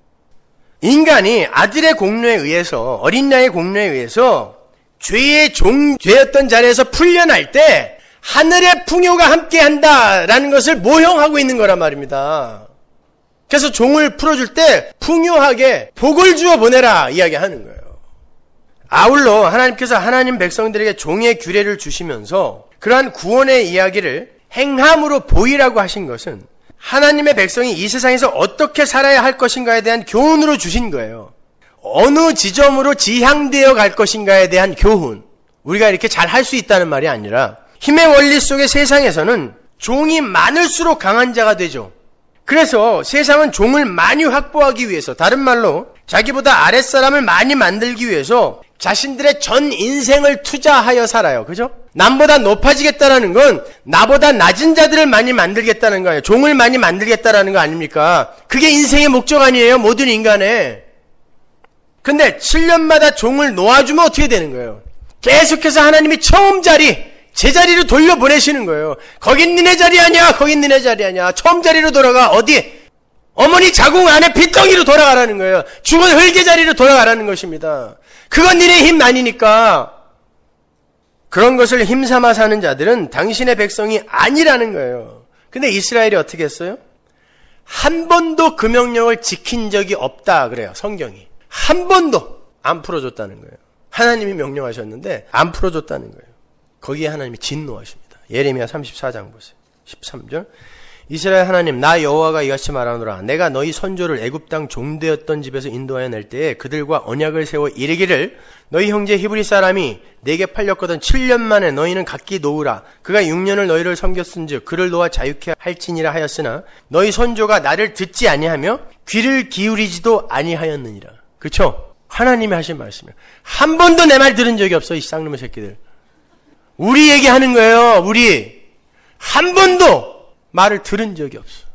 인간이 아들의 공로에 의해서, 어린 양의 공로에 의해서 죄의 종 되었던 자리에서 풀려날 때 하늘의 풍요가 함께한다라는 것을 모형하고 있는 거란 말입니다. 그래서 종을 풀어줄 때 풍요하게 복을 주어 보내라 이야기하는 거예요. 아울러 하나님께서 하나님 백성들에게 종의 규례를 주시면서 그러한 구원의 이야기를 행함으로 보이라고 하신 것은 하나님의 백성이 이 세상에서 어떻게 살아야 할 것인가에 대한 교훈으로 주신 거예요. 어느 지점으로 지향되어 갈 것인가에 대한 교훈. 우리가 이렇게 잘 할 수 있다는 말이 아니라 힘의 원리 속의 세상에서는 종이 많을수록 강한 자가 되죠. 그래서 세상은 종을 많이 확보하기 위해서, 다른 말로 자기보다 아랫사람을 많이 만들기 위해서 자신들의 전 인생을 투자하여 살아요. 그죠? 남보다 높아지겠다라는 건 나보다 낮은 자들을 많이 만들겠다는 거예요. 종을 많이 만들겠다라는 거 아닙니까? 그게 인생의 목적 아니에요? 모든 인간의. 근데 칠 년마다 종을 놓아주면 어떻게 되는 거예요? 계속해서 하나님이 처음 자리, 제자리로 돌려보내시는 거예요. 거긴 니네 자리 아니야. 거긴 니네 자리 아니야. 처음 자리로 돌아가. 어디? 어머니 자궁 안에 빗덩이로 돌아가라는 거예요. 죽은 흙의 자리로 돌아가라는 것입니다. 그건 니네 힘 아니니까. 그런 것을 힘삼아 사는 자들은 당신의 백성이 아니라는 거예요. 근데 이스라엘이 어떻게 했어요? 한 번도 그 명령을 지킨 적이 없다 그래요. 성경이. 한 번도 안 풀어줬다는 거예요. 하나님이 명령하셨는데 안 풀어줬다는 거예요. 거기에 하나님이 진노하십니다. 예레미야 삼십사 장 보세요. 십삼 절. 이스라엘 하나님 나 여호와가 이같이 말하노라. 내가 너희 선조를 애굽 땅 종되었던 집에서 인도하여 낼 때에 그들과 언약을 세워 이르기를 너희 형제 히브리 사람이 내게 팔렸거든 칠 년 만에 너희는 각기 놓으라. 그가 육 년을 너희를 섬겼은즉 그를 놓아 자유케 할지니라 하였으나 너희 선조가 나를 듣지 아니하며 귀를 기울이지도 아니하였느니라. 그렇죠? 하나님이 하신 말씀이에요. 한 번도 내 말 들은 적이 없어 이 쌍놈의 새끼들. 우리 얘기하는 거예요. 우리 한 번도 말을 들은 적이 없어.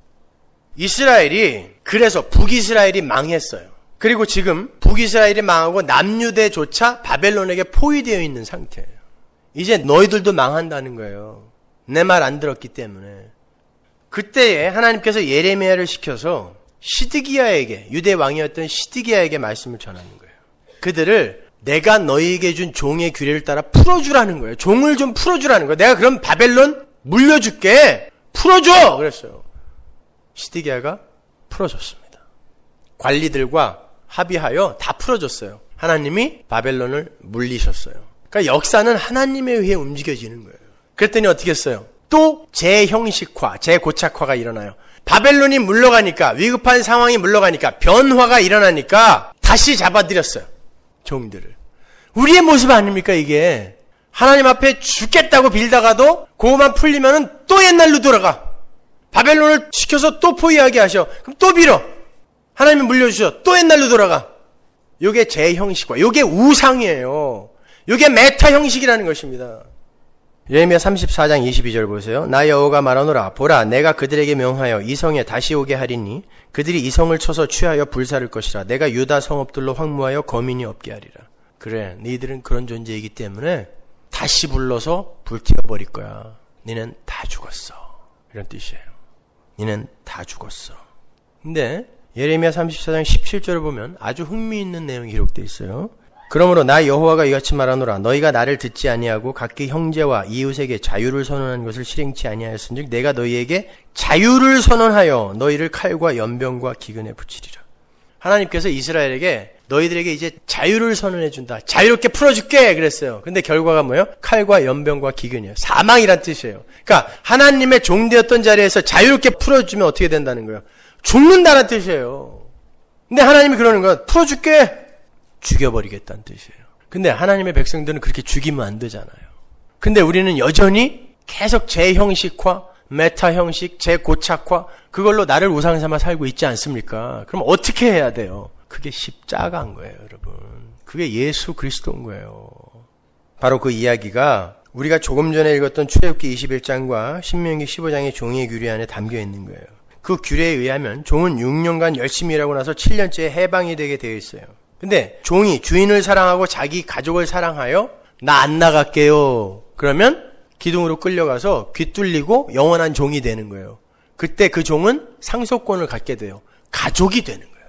이스라엘이 그래서 북이스라엘이 망했어요. 그리고 지금 북이스라엘이 망하고 남유대조차 바벨론에게 포위되어 있는 상태예요. 이제 너희들도 망한다는 거예요. 내 말 안 들었기 때문에. 그때에 하나님께서 예레미야를 시켜서 시드기야에게, 유대 왕이었던 시드기야에게 말씀을 전하는 거예요. 그들을 내가 너희에게 준 종의 규례를 따라 풀어주라는 거예요. 종을 좀 풀어주라는 거예요. 내가 그럼 바벨론 물려줄게. 풀어줘! 그랬어요. 시드기야가 풀어줬습니다. 관리들과 합의하여 다 풀어줬어요. 하나님이 바벨론을 물리셨어요. 그러니까 역사는 하나님에 의해 움직여지는 거예요. 그랬더니 어떻게 했어요? 또 재형식화, 재고착화가 일어나요. 바벨론이 물러가니까, 위급한 상황이 물러가니까, 변화가 일어나니까 다시 잡아들였어요. 종들을. 우리의 모습 아닙니까 이게? 하나님 앞에 죽겠다고 빌다가도 그거만 풀리면은 또 옛날로 돌아가. 바벨론을 시켜서 또 포위하게 하셔. 그럼 또 빌어. 하나님이 물려주셔. 또 옛날로 돌아가. 요게 재형식화. 요게 우상이에요. 요게 메타 형식이라는 것입니다. 예레미야 삼십사 장 이십이 절 보세요. 나 여호와가 말하노라. 보라 내가 그들에게 명하여 이 성에 다시 오게 하리니 그들이 이 성을 쳐서 취하여 불사를 것이라. 내가 유다 성읍들로 황무하여 거민이 없게 하리라. 그래 너희들은 그런 존재이기 때문에 다시 불러서 불태워버릴 거야. 니는 다 죽었어. 이런 뜻이에요. 니는 다 죽었어. 근데 예레미야 삼십사 장 십칠 절을 보면 아주 흥미있는 내용이 기록되어 있어요. 그러므로 나 여호와가 이같이 말하노라. 너희가 나를 듣지 아니하고 각기 형제와 이웃에게 자유를 선언한 것을 실행치 아니하였은즉 내가 너희에게 자유를 선언하여 너희를 칼과 연병과 기근에 붙이리라. 하나님께서 이스라엘에게 너희들에게 이제 자유를 선언해 준다. 자유롭게 풀어줄게 그랬어요. 근데 결과가 뭐예요? 칼과 연병과 기근이에요. 사망이란 뜻이에요. 그러니까 하나님의 종되었던 자리에서 자유롭게 풀어주면 어떻게 된다는 거예요? 죽는다는 뜻이에요. 근데 하나님이 그러는 거야. 풀어줄게. 죽여버리겠다는 뜻이에요. 근데 하나님의 백성들은 그렇게 죽이면 안 되잖아요. 근데 우리는 여전히 계속 재형식화, 메타 형식, 재고착화 그걸로 나를 우상 삼아 살고 있지 않습니까? 그럼 어떻게 해야 돼요? 그게 십자가인 거예요, 여러분. 그게 예수 그리스도인 거예요. 바로 그 이야기가 우리가 조금 전에 읽었던 출애굽기 이십일 장과 신명기 십오 장의 종의 규례 안에 담겨 있는 거예요. 그 규례에 의하면 종은 육 년간 열심히 일하고 나서 칠 년째에 해방이 되게 되어 있어요. 근데 종이 주인을 사랑하고 자기 가족을 사랑하여 나 안 나갈게요. 그러면 기둥으로 끌려가서 귀 뚫리고 영원한 종이 되는 거예요. 그때 그 종은 상속권을 갖게 돼요. 가족이 되는 거예요.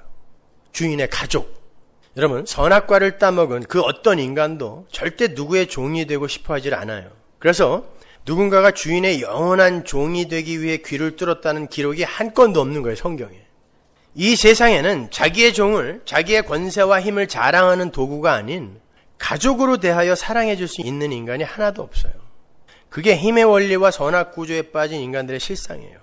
주인의 가족. 여러분 선악과를 따먹은 그 어떤 인간도 절대 누구의 종이 되고 싶어 하질 않아요. 그래서 누군가가 주인의 영원한 종이 되기 위해 귀를 뚫었다는 기록이 한 건도 없는 거예요. 성경에. 이 세상에는 자기의 종을 자기의 권세와 힘을 자랑하는 도구가 아닌 가족으로 대하여 사랑해 줄 수 있는 인간이 하나도 없어요. 그게 힘의 원리와 선악 구조에 빠진 인간들의 실상이에요.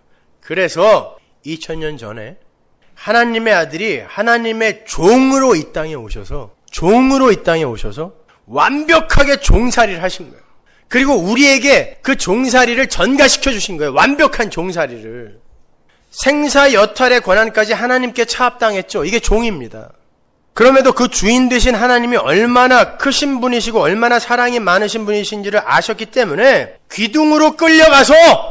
그래서 이천 년 전에 하나님의 아들이 하나님의 종으로 이 땅에 오셔서 종으로 이 땅에 오셔서 완벽하게 종살이를 하신 거예요. 그리고 우리에게 그 종살이를 전가시켜 주신 거예요. 완벽한 종살이를. 생사 여탈의 권한까지 하나님께 차압당했죠. 이게 종입니다. 그럼에도 그 주인 되신 하나님이 얼마나 크신 분이시고 얼마나 사랑이 많으신 분이신지를 아셨기 때문에 귀둥으로 끌려가서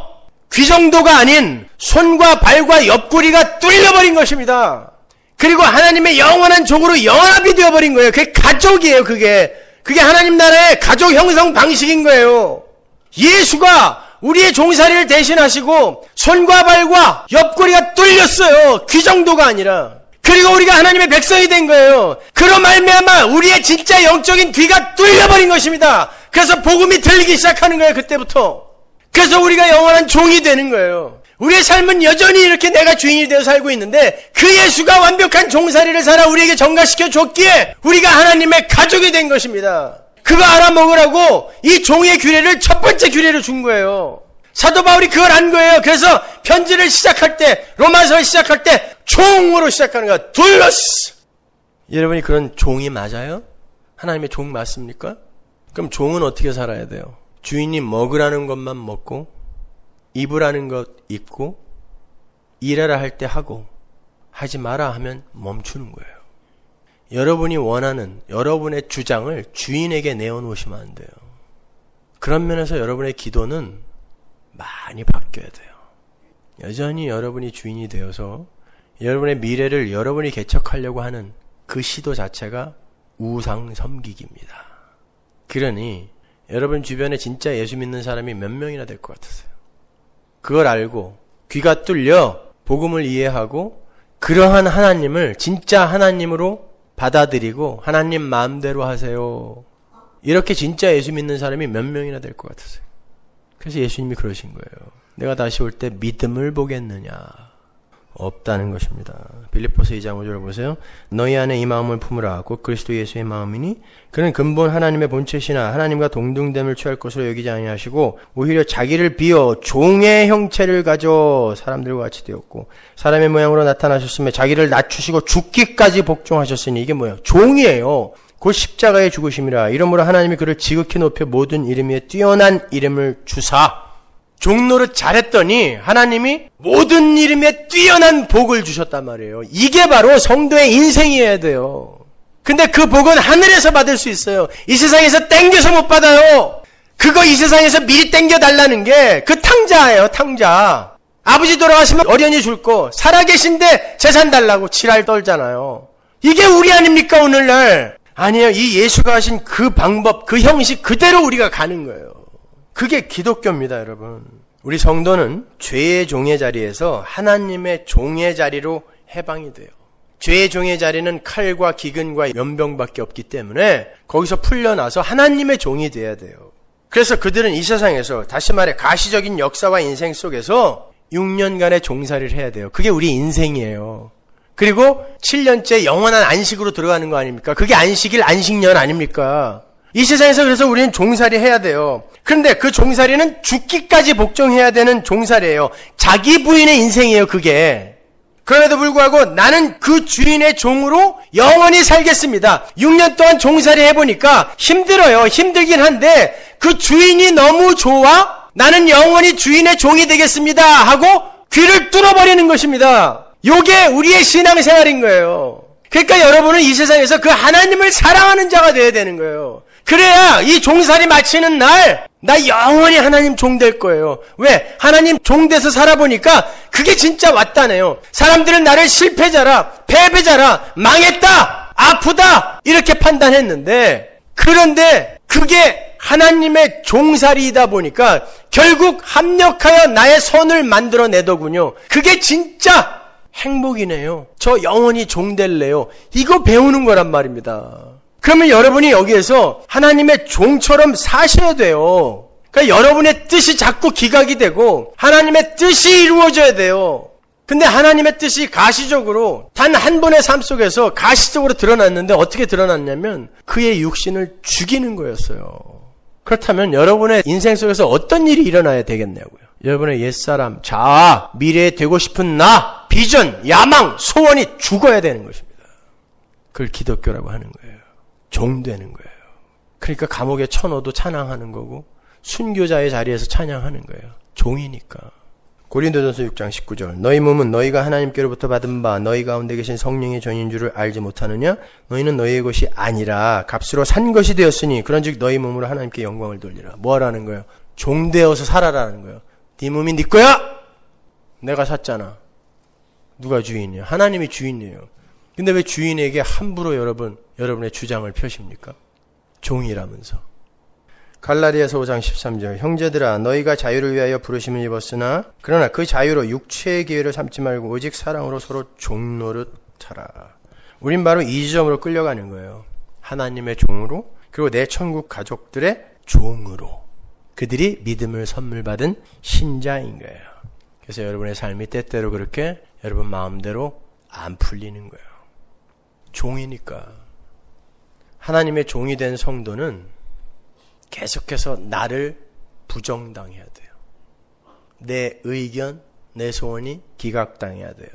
귀 정도가 아닌 손과 발과 옆구리가 뚫려버린 것입니다. 그리고 하나님의 영원한 종으로 연합이 되어버린 거예요. 그게 가족이에요. 그게 그게 하나님 나라의 가족 형성 방식인 거예요. 예수가 우리의 종살이를 대신하시고 손과 발과 옆구리가 뚫렸어요. 귀 정도가 아니라. 그리고 우리가 하나님의 백성이 된 거예요. 그로 말미암아 우리의 진짜 영적인 귀가 뚫려버린 것입니다. 그래서 복음이 들리기 시작하는 거예요. 그때부터. 그래서 우리가 영원한 종이 되는 거예요. 우리의 삶은 여전히 이렇게 내가 주인이 되어 살고 있는데 그 예수가 완벽한 종살이를 살아 우리에게 전가시켜 줬기에 우리가 하나님의 가족이 된 것입니다. 그거 알아먹으라고 이 종의 규례를 첫 번째 규례로 준 거예요. 사도 바울이 그걸 안 거예요. 그래서 편지를 시작할 때, 로마서를 시작할 때 종으로 시작하는 거야. 둘러스. 여러분이 그런 종이 맞아요? 하나님의 종 맞습니까? 그럼 종은 어떻게 살아야 돼요? 주인이 먹으라는 것만 먹고 입으라는 것 입고 일하라 할 때 하고 하지 마라 하면 멈추는 거예요. 여러분이 원하는 여러분의 주장을 주인에게 내어놓으시면 안 돼요. 그런 면에서 여러분의 기도는 많이 바뀌어야 돼요. 여전히 여러분이 주인이 되어서 여러분의 미래를 여러분이 개척하려고 하는 그 시도 자체가 우상 섬기기입니다. 그러니 여러분 주변에 진짜 예수 믿는 사람이 몇 명이나 될 것 같으세요? 그걸 알고 귀가 뚫려 복음을 이해하고 그러한 하나님을 진짜 하나님으로 받아들이고 하나님 마음대로 하세요. 이렇게 진짜 예수 믿는 사람이 몇 명이나 될 것 같으세요? 그래서 예수님이 그러신 거예요. 내가 다시 올 때 믿음을 보겠느냐? 없다는 것입니다. 빌립보서 이 장 오 절 보세요. 너희 안에 이 마음을 품으라. 곧 그리스도 예수의 마음이니 그는 근본 하나님의 본체시나 하나님과 동등됨을 취할 것으로 여기지 아니하시고 오히려 자기를 비어 종의 형체를 가져 사람들과 같이 되었고 사람의 모양으로 나타나셨으며 자기를 낮추시고 죽기까지 복종하셨으니 이게 뭐예요? 종이에요. 곧 십자가에 죽으심이라. 이러므로 하나님이 그를 지극히 높여 모든 이름 위에 뛰어난 이름을 주사. 종노릇 잘했더니 하나님이 모든 이름에 뛰어난 복을 주셨단 말이에요. 이게 바로 성도의 인생이어야 돼요. 근데 그 복은 하늘에서 받을 수 있어요. 이 세상에서 땡겨서 못 받아요. 그거 이 세상에서 미리 땡겨달라는 게 그 탕자예요. 탕자. 아버지 돌아가시면 어련히 줄 거 살아계신데 재산 달라고 지랄 떨잖아요. 이게 우리 아닙니까 오늘날. 아니에요. 이 예수가 하신 그 방법, 그 형식 그대로 우리가 가는 거예요. 그게 기독교입니다, 여러분. 우리 성도는 죄의 종의 자리에서 하나님의 종의 자리로 해방이 돼요. 죄의 종의 자리는 칼과 기근과 연병밖에 없기 때문에 거기서 풀려나서 하나님의 종이 돼야 돼요. 그래서 그들은 이 세상에서 다시 말해 가시적인 역사와 인생 속에서 육 년간의 종살이를 해야 돼요. 그게 우리 인생이에요. 그리고 칠 년째 영원한 안식으로 들어가는 거 아닙니까? 그게 안식일, 안식년 아닙니까? 이 세상에서 그래서 우리는 종살이 해야 돼요. 그런데 그 종살이는 죽기까지 복종해야 되는 종살이에요. 자기 부인의 인생이에요, 그게. 그럼에도 불구하고 나는 그 주인의 종으로 영원히 살겠습니다. 육 년 동안 종살이 해보니까 힘들어요. 힘들긴 한데 그 주인이 너무 좋아? 나는 영원히 주인의 종이 되겠습니다. 하고 귀를 뚫어버리는 것입니다. 요게 우리의 신앙생활인 거예요. 그러니까 여러분은 이 세상에서 그 하나님을 사랑하는 자가 되어야 되는 거예요. 그래야 이 종살이 마치는 날 나 영원히 하나님 종 될 거예요. 왜? 하나님 종 돼서 살아보니까 그게 진짜 왔다네요. 사람들은 나를 실패자라, 패배자라, 망했다, 아프다 이렇게 판단했는데 그런데 그게 하나님의 종살이이다 보니까 결국 합력하여 나의 선을 만들어내더군요. 그게 진짜 행복이네요. 저 영원히 종 될래요. 이거 배우는 거란 말입니다. 그러면 여러분이 여기에서 하나님의 종처럼 사셔야 돼요. 그러니까 여러분의 뜻이 자꾸 기각이 되고 하나님의 뜻이 이루어져야 돼요. 근데 하나님의 뜻이 가시적으로 단 한 번의 삶 속에서 가시적으로 드러났는데 어떻게 드러났냐면 그의 육신을 죽이는 거였어요. 그렇다면 여러분의 인생 속에서 어떤 일이 일어나야 되겠냐고요. 여러분의 옛사람, 자아, 미래에 되고 싶은 나, 비전, 야망, 소원이 죽어야 되는 것입니다. 그걸 기독교라고 하는 거예요. 종되는 거예요. 그러니까 감옥에 쳐넣어도 찬양하는 거고 순교자의 자리에서 찬양하는 거예요. 종이니까. 고린도전서 육 장 십구 절 너희 몸은 너희가 하나님께로부터 받은 바 너희 가운데 계신 성령의 전인 줄을 알지 못하느냐? 너희는 너희의 것이 아니라 값으로 산 것이 되었으니 그런즉 너희 몸으로 하나님께 영광을 돌리라. 뭐하라는 거예요? 종되어서 살아라는 거예요. 네 몸이 네 거야? 내가 샀잖아. 누가 주인이야? 하나님이 주인이에요. 근데 왜 주인에게 함부로 여러분, 여러분의 주장을 펴십니까? 종이라면서. 갈라디아서 오 장 십삼 절 형제들아 너희가 자유를 위하여 부르심을 입었으나 그러나 그 자유로 육체의 기회를 삼지 말고 오직 사랑으로 서로 종노릇하라. 우린 바로 이 지점으로 끌려가는 거예요. 하나님의 종으로 그리고 내 천국 가족들의 종으로. 그들이 믿음을 선물 받은 신자인 거예요. 그래서 여러분의 삶이 때때로 그렇게 여러분 마음대로 안 풀리는 거예요. 종이니까. 하나님의 종이 된 성도는 계속해서 나를 부정당해야 돼요. 내 의견, 내 소원이 기각당해야 돼요.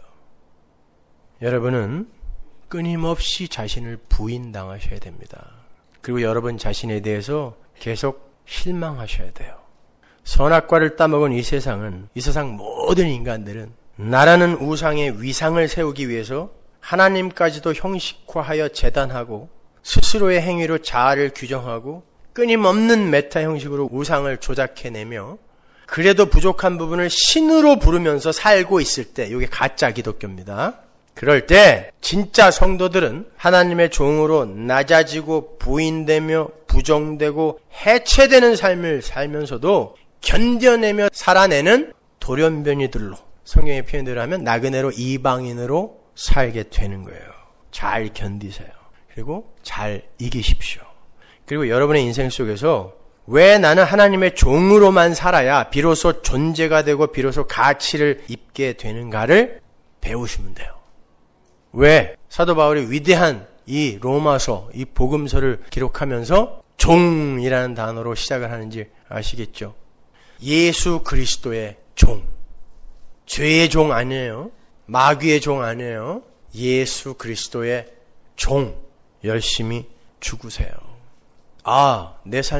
여러분은 끊임없이 자신을 부인당하셔야 됩니다. 그리고 여러분 자신에 대해서 계속 실망하셔야 돼요. 선악과를 따먹은 이 세상은, 이 세상 모든 인간들은 나라는 우상의 위상을 세우기 위해서 하나님까지도 형식화하여 재단하고 스스로의 행위로 자아를 규정하고 끊임없는 메타 형식으로 우상을 조작해내며 그래도 부족한 부분을 신으로 부르면서 살고 있을 때, 이게 가짜 기독교입니다. 그럴 때 진짜 성도들은 하나님의 종으로 낮아지고 부인되며 부정되고 해체되는 삶을 살면서도 견뎌내며 살아내는 돌연변이들로, 성경의 표현대로 하면 나그네로 이방인으로 살게 되는 거예요. 잘 견디세요. 그리고 잘 이기십시오. 그리고 여러분의 인생 속에서 왜 나는 하나님의 종으로만 살아야 비로소 존재가 되고 비로소 가치를 입게 되는가를 배우시면 돼요. 왜 사도 바울이 위대한 이 로마서, 이 복음서를 기록하면서 종이라는 단어로 시작을 하는지 아시겠죠? 예수 그리스도의 종. 죄의 종 아니에요. 마귀의 종 아니에요. 예수 그리스도의 종. 열심히 죽으세요. 아, 내 삶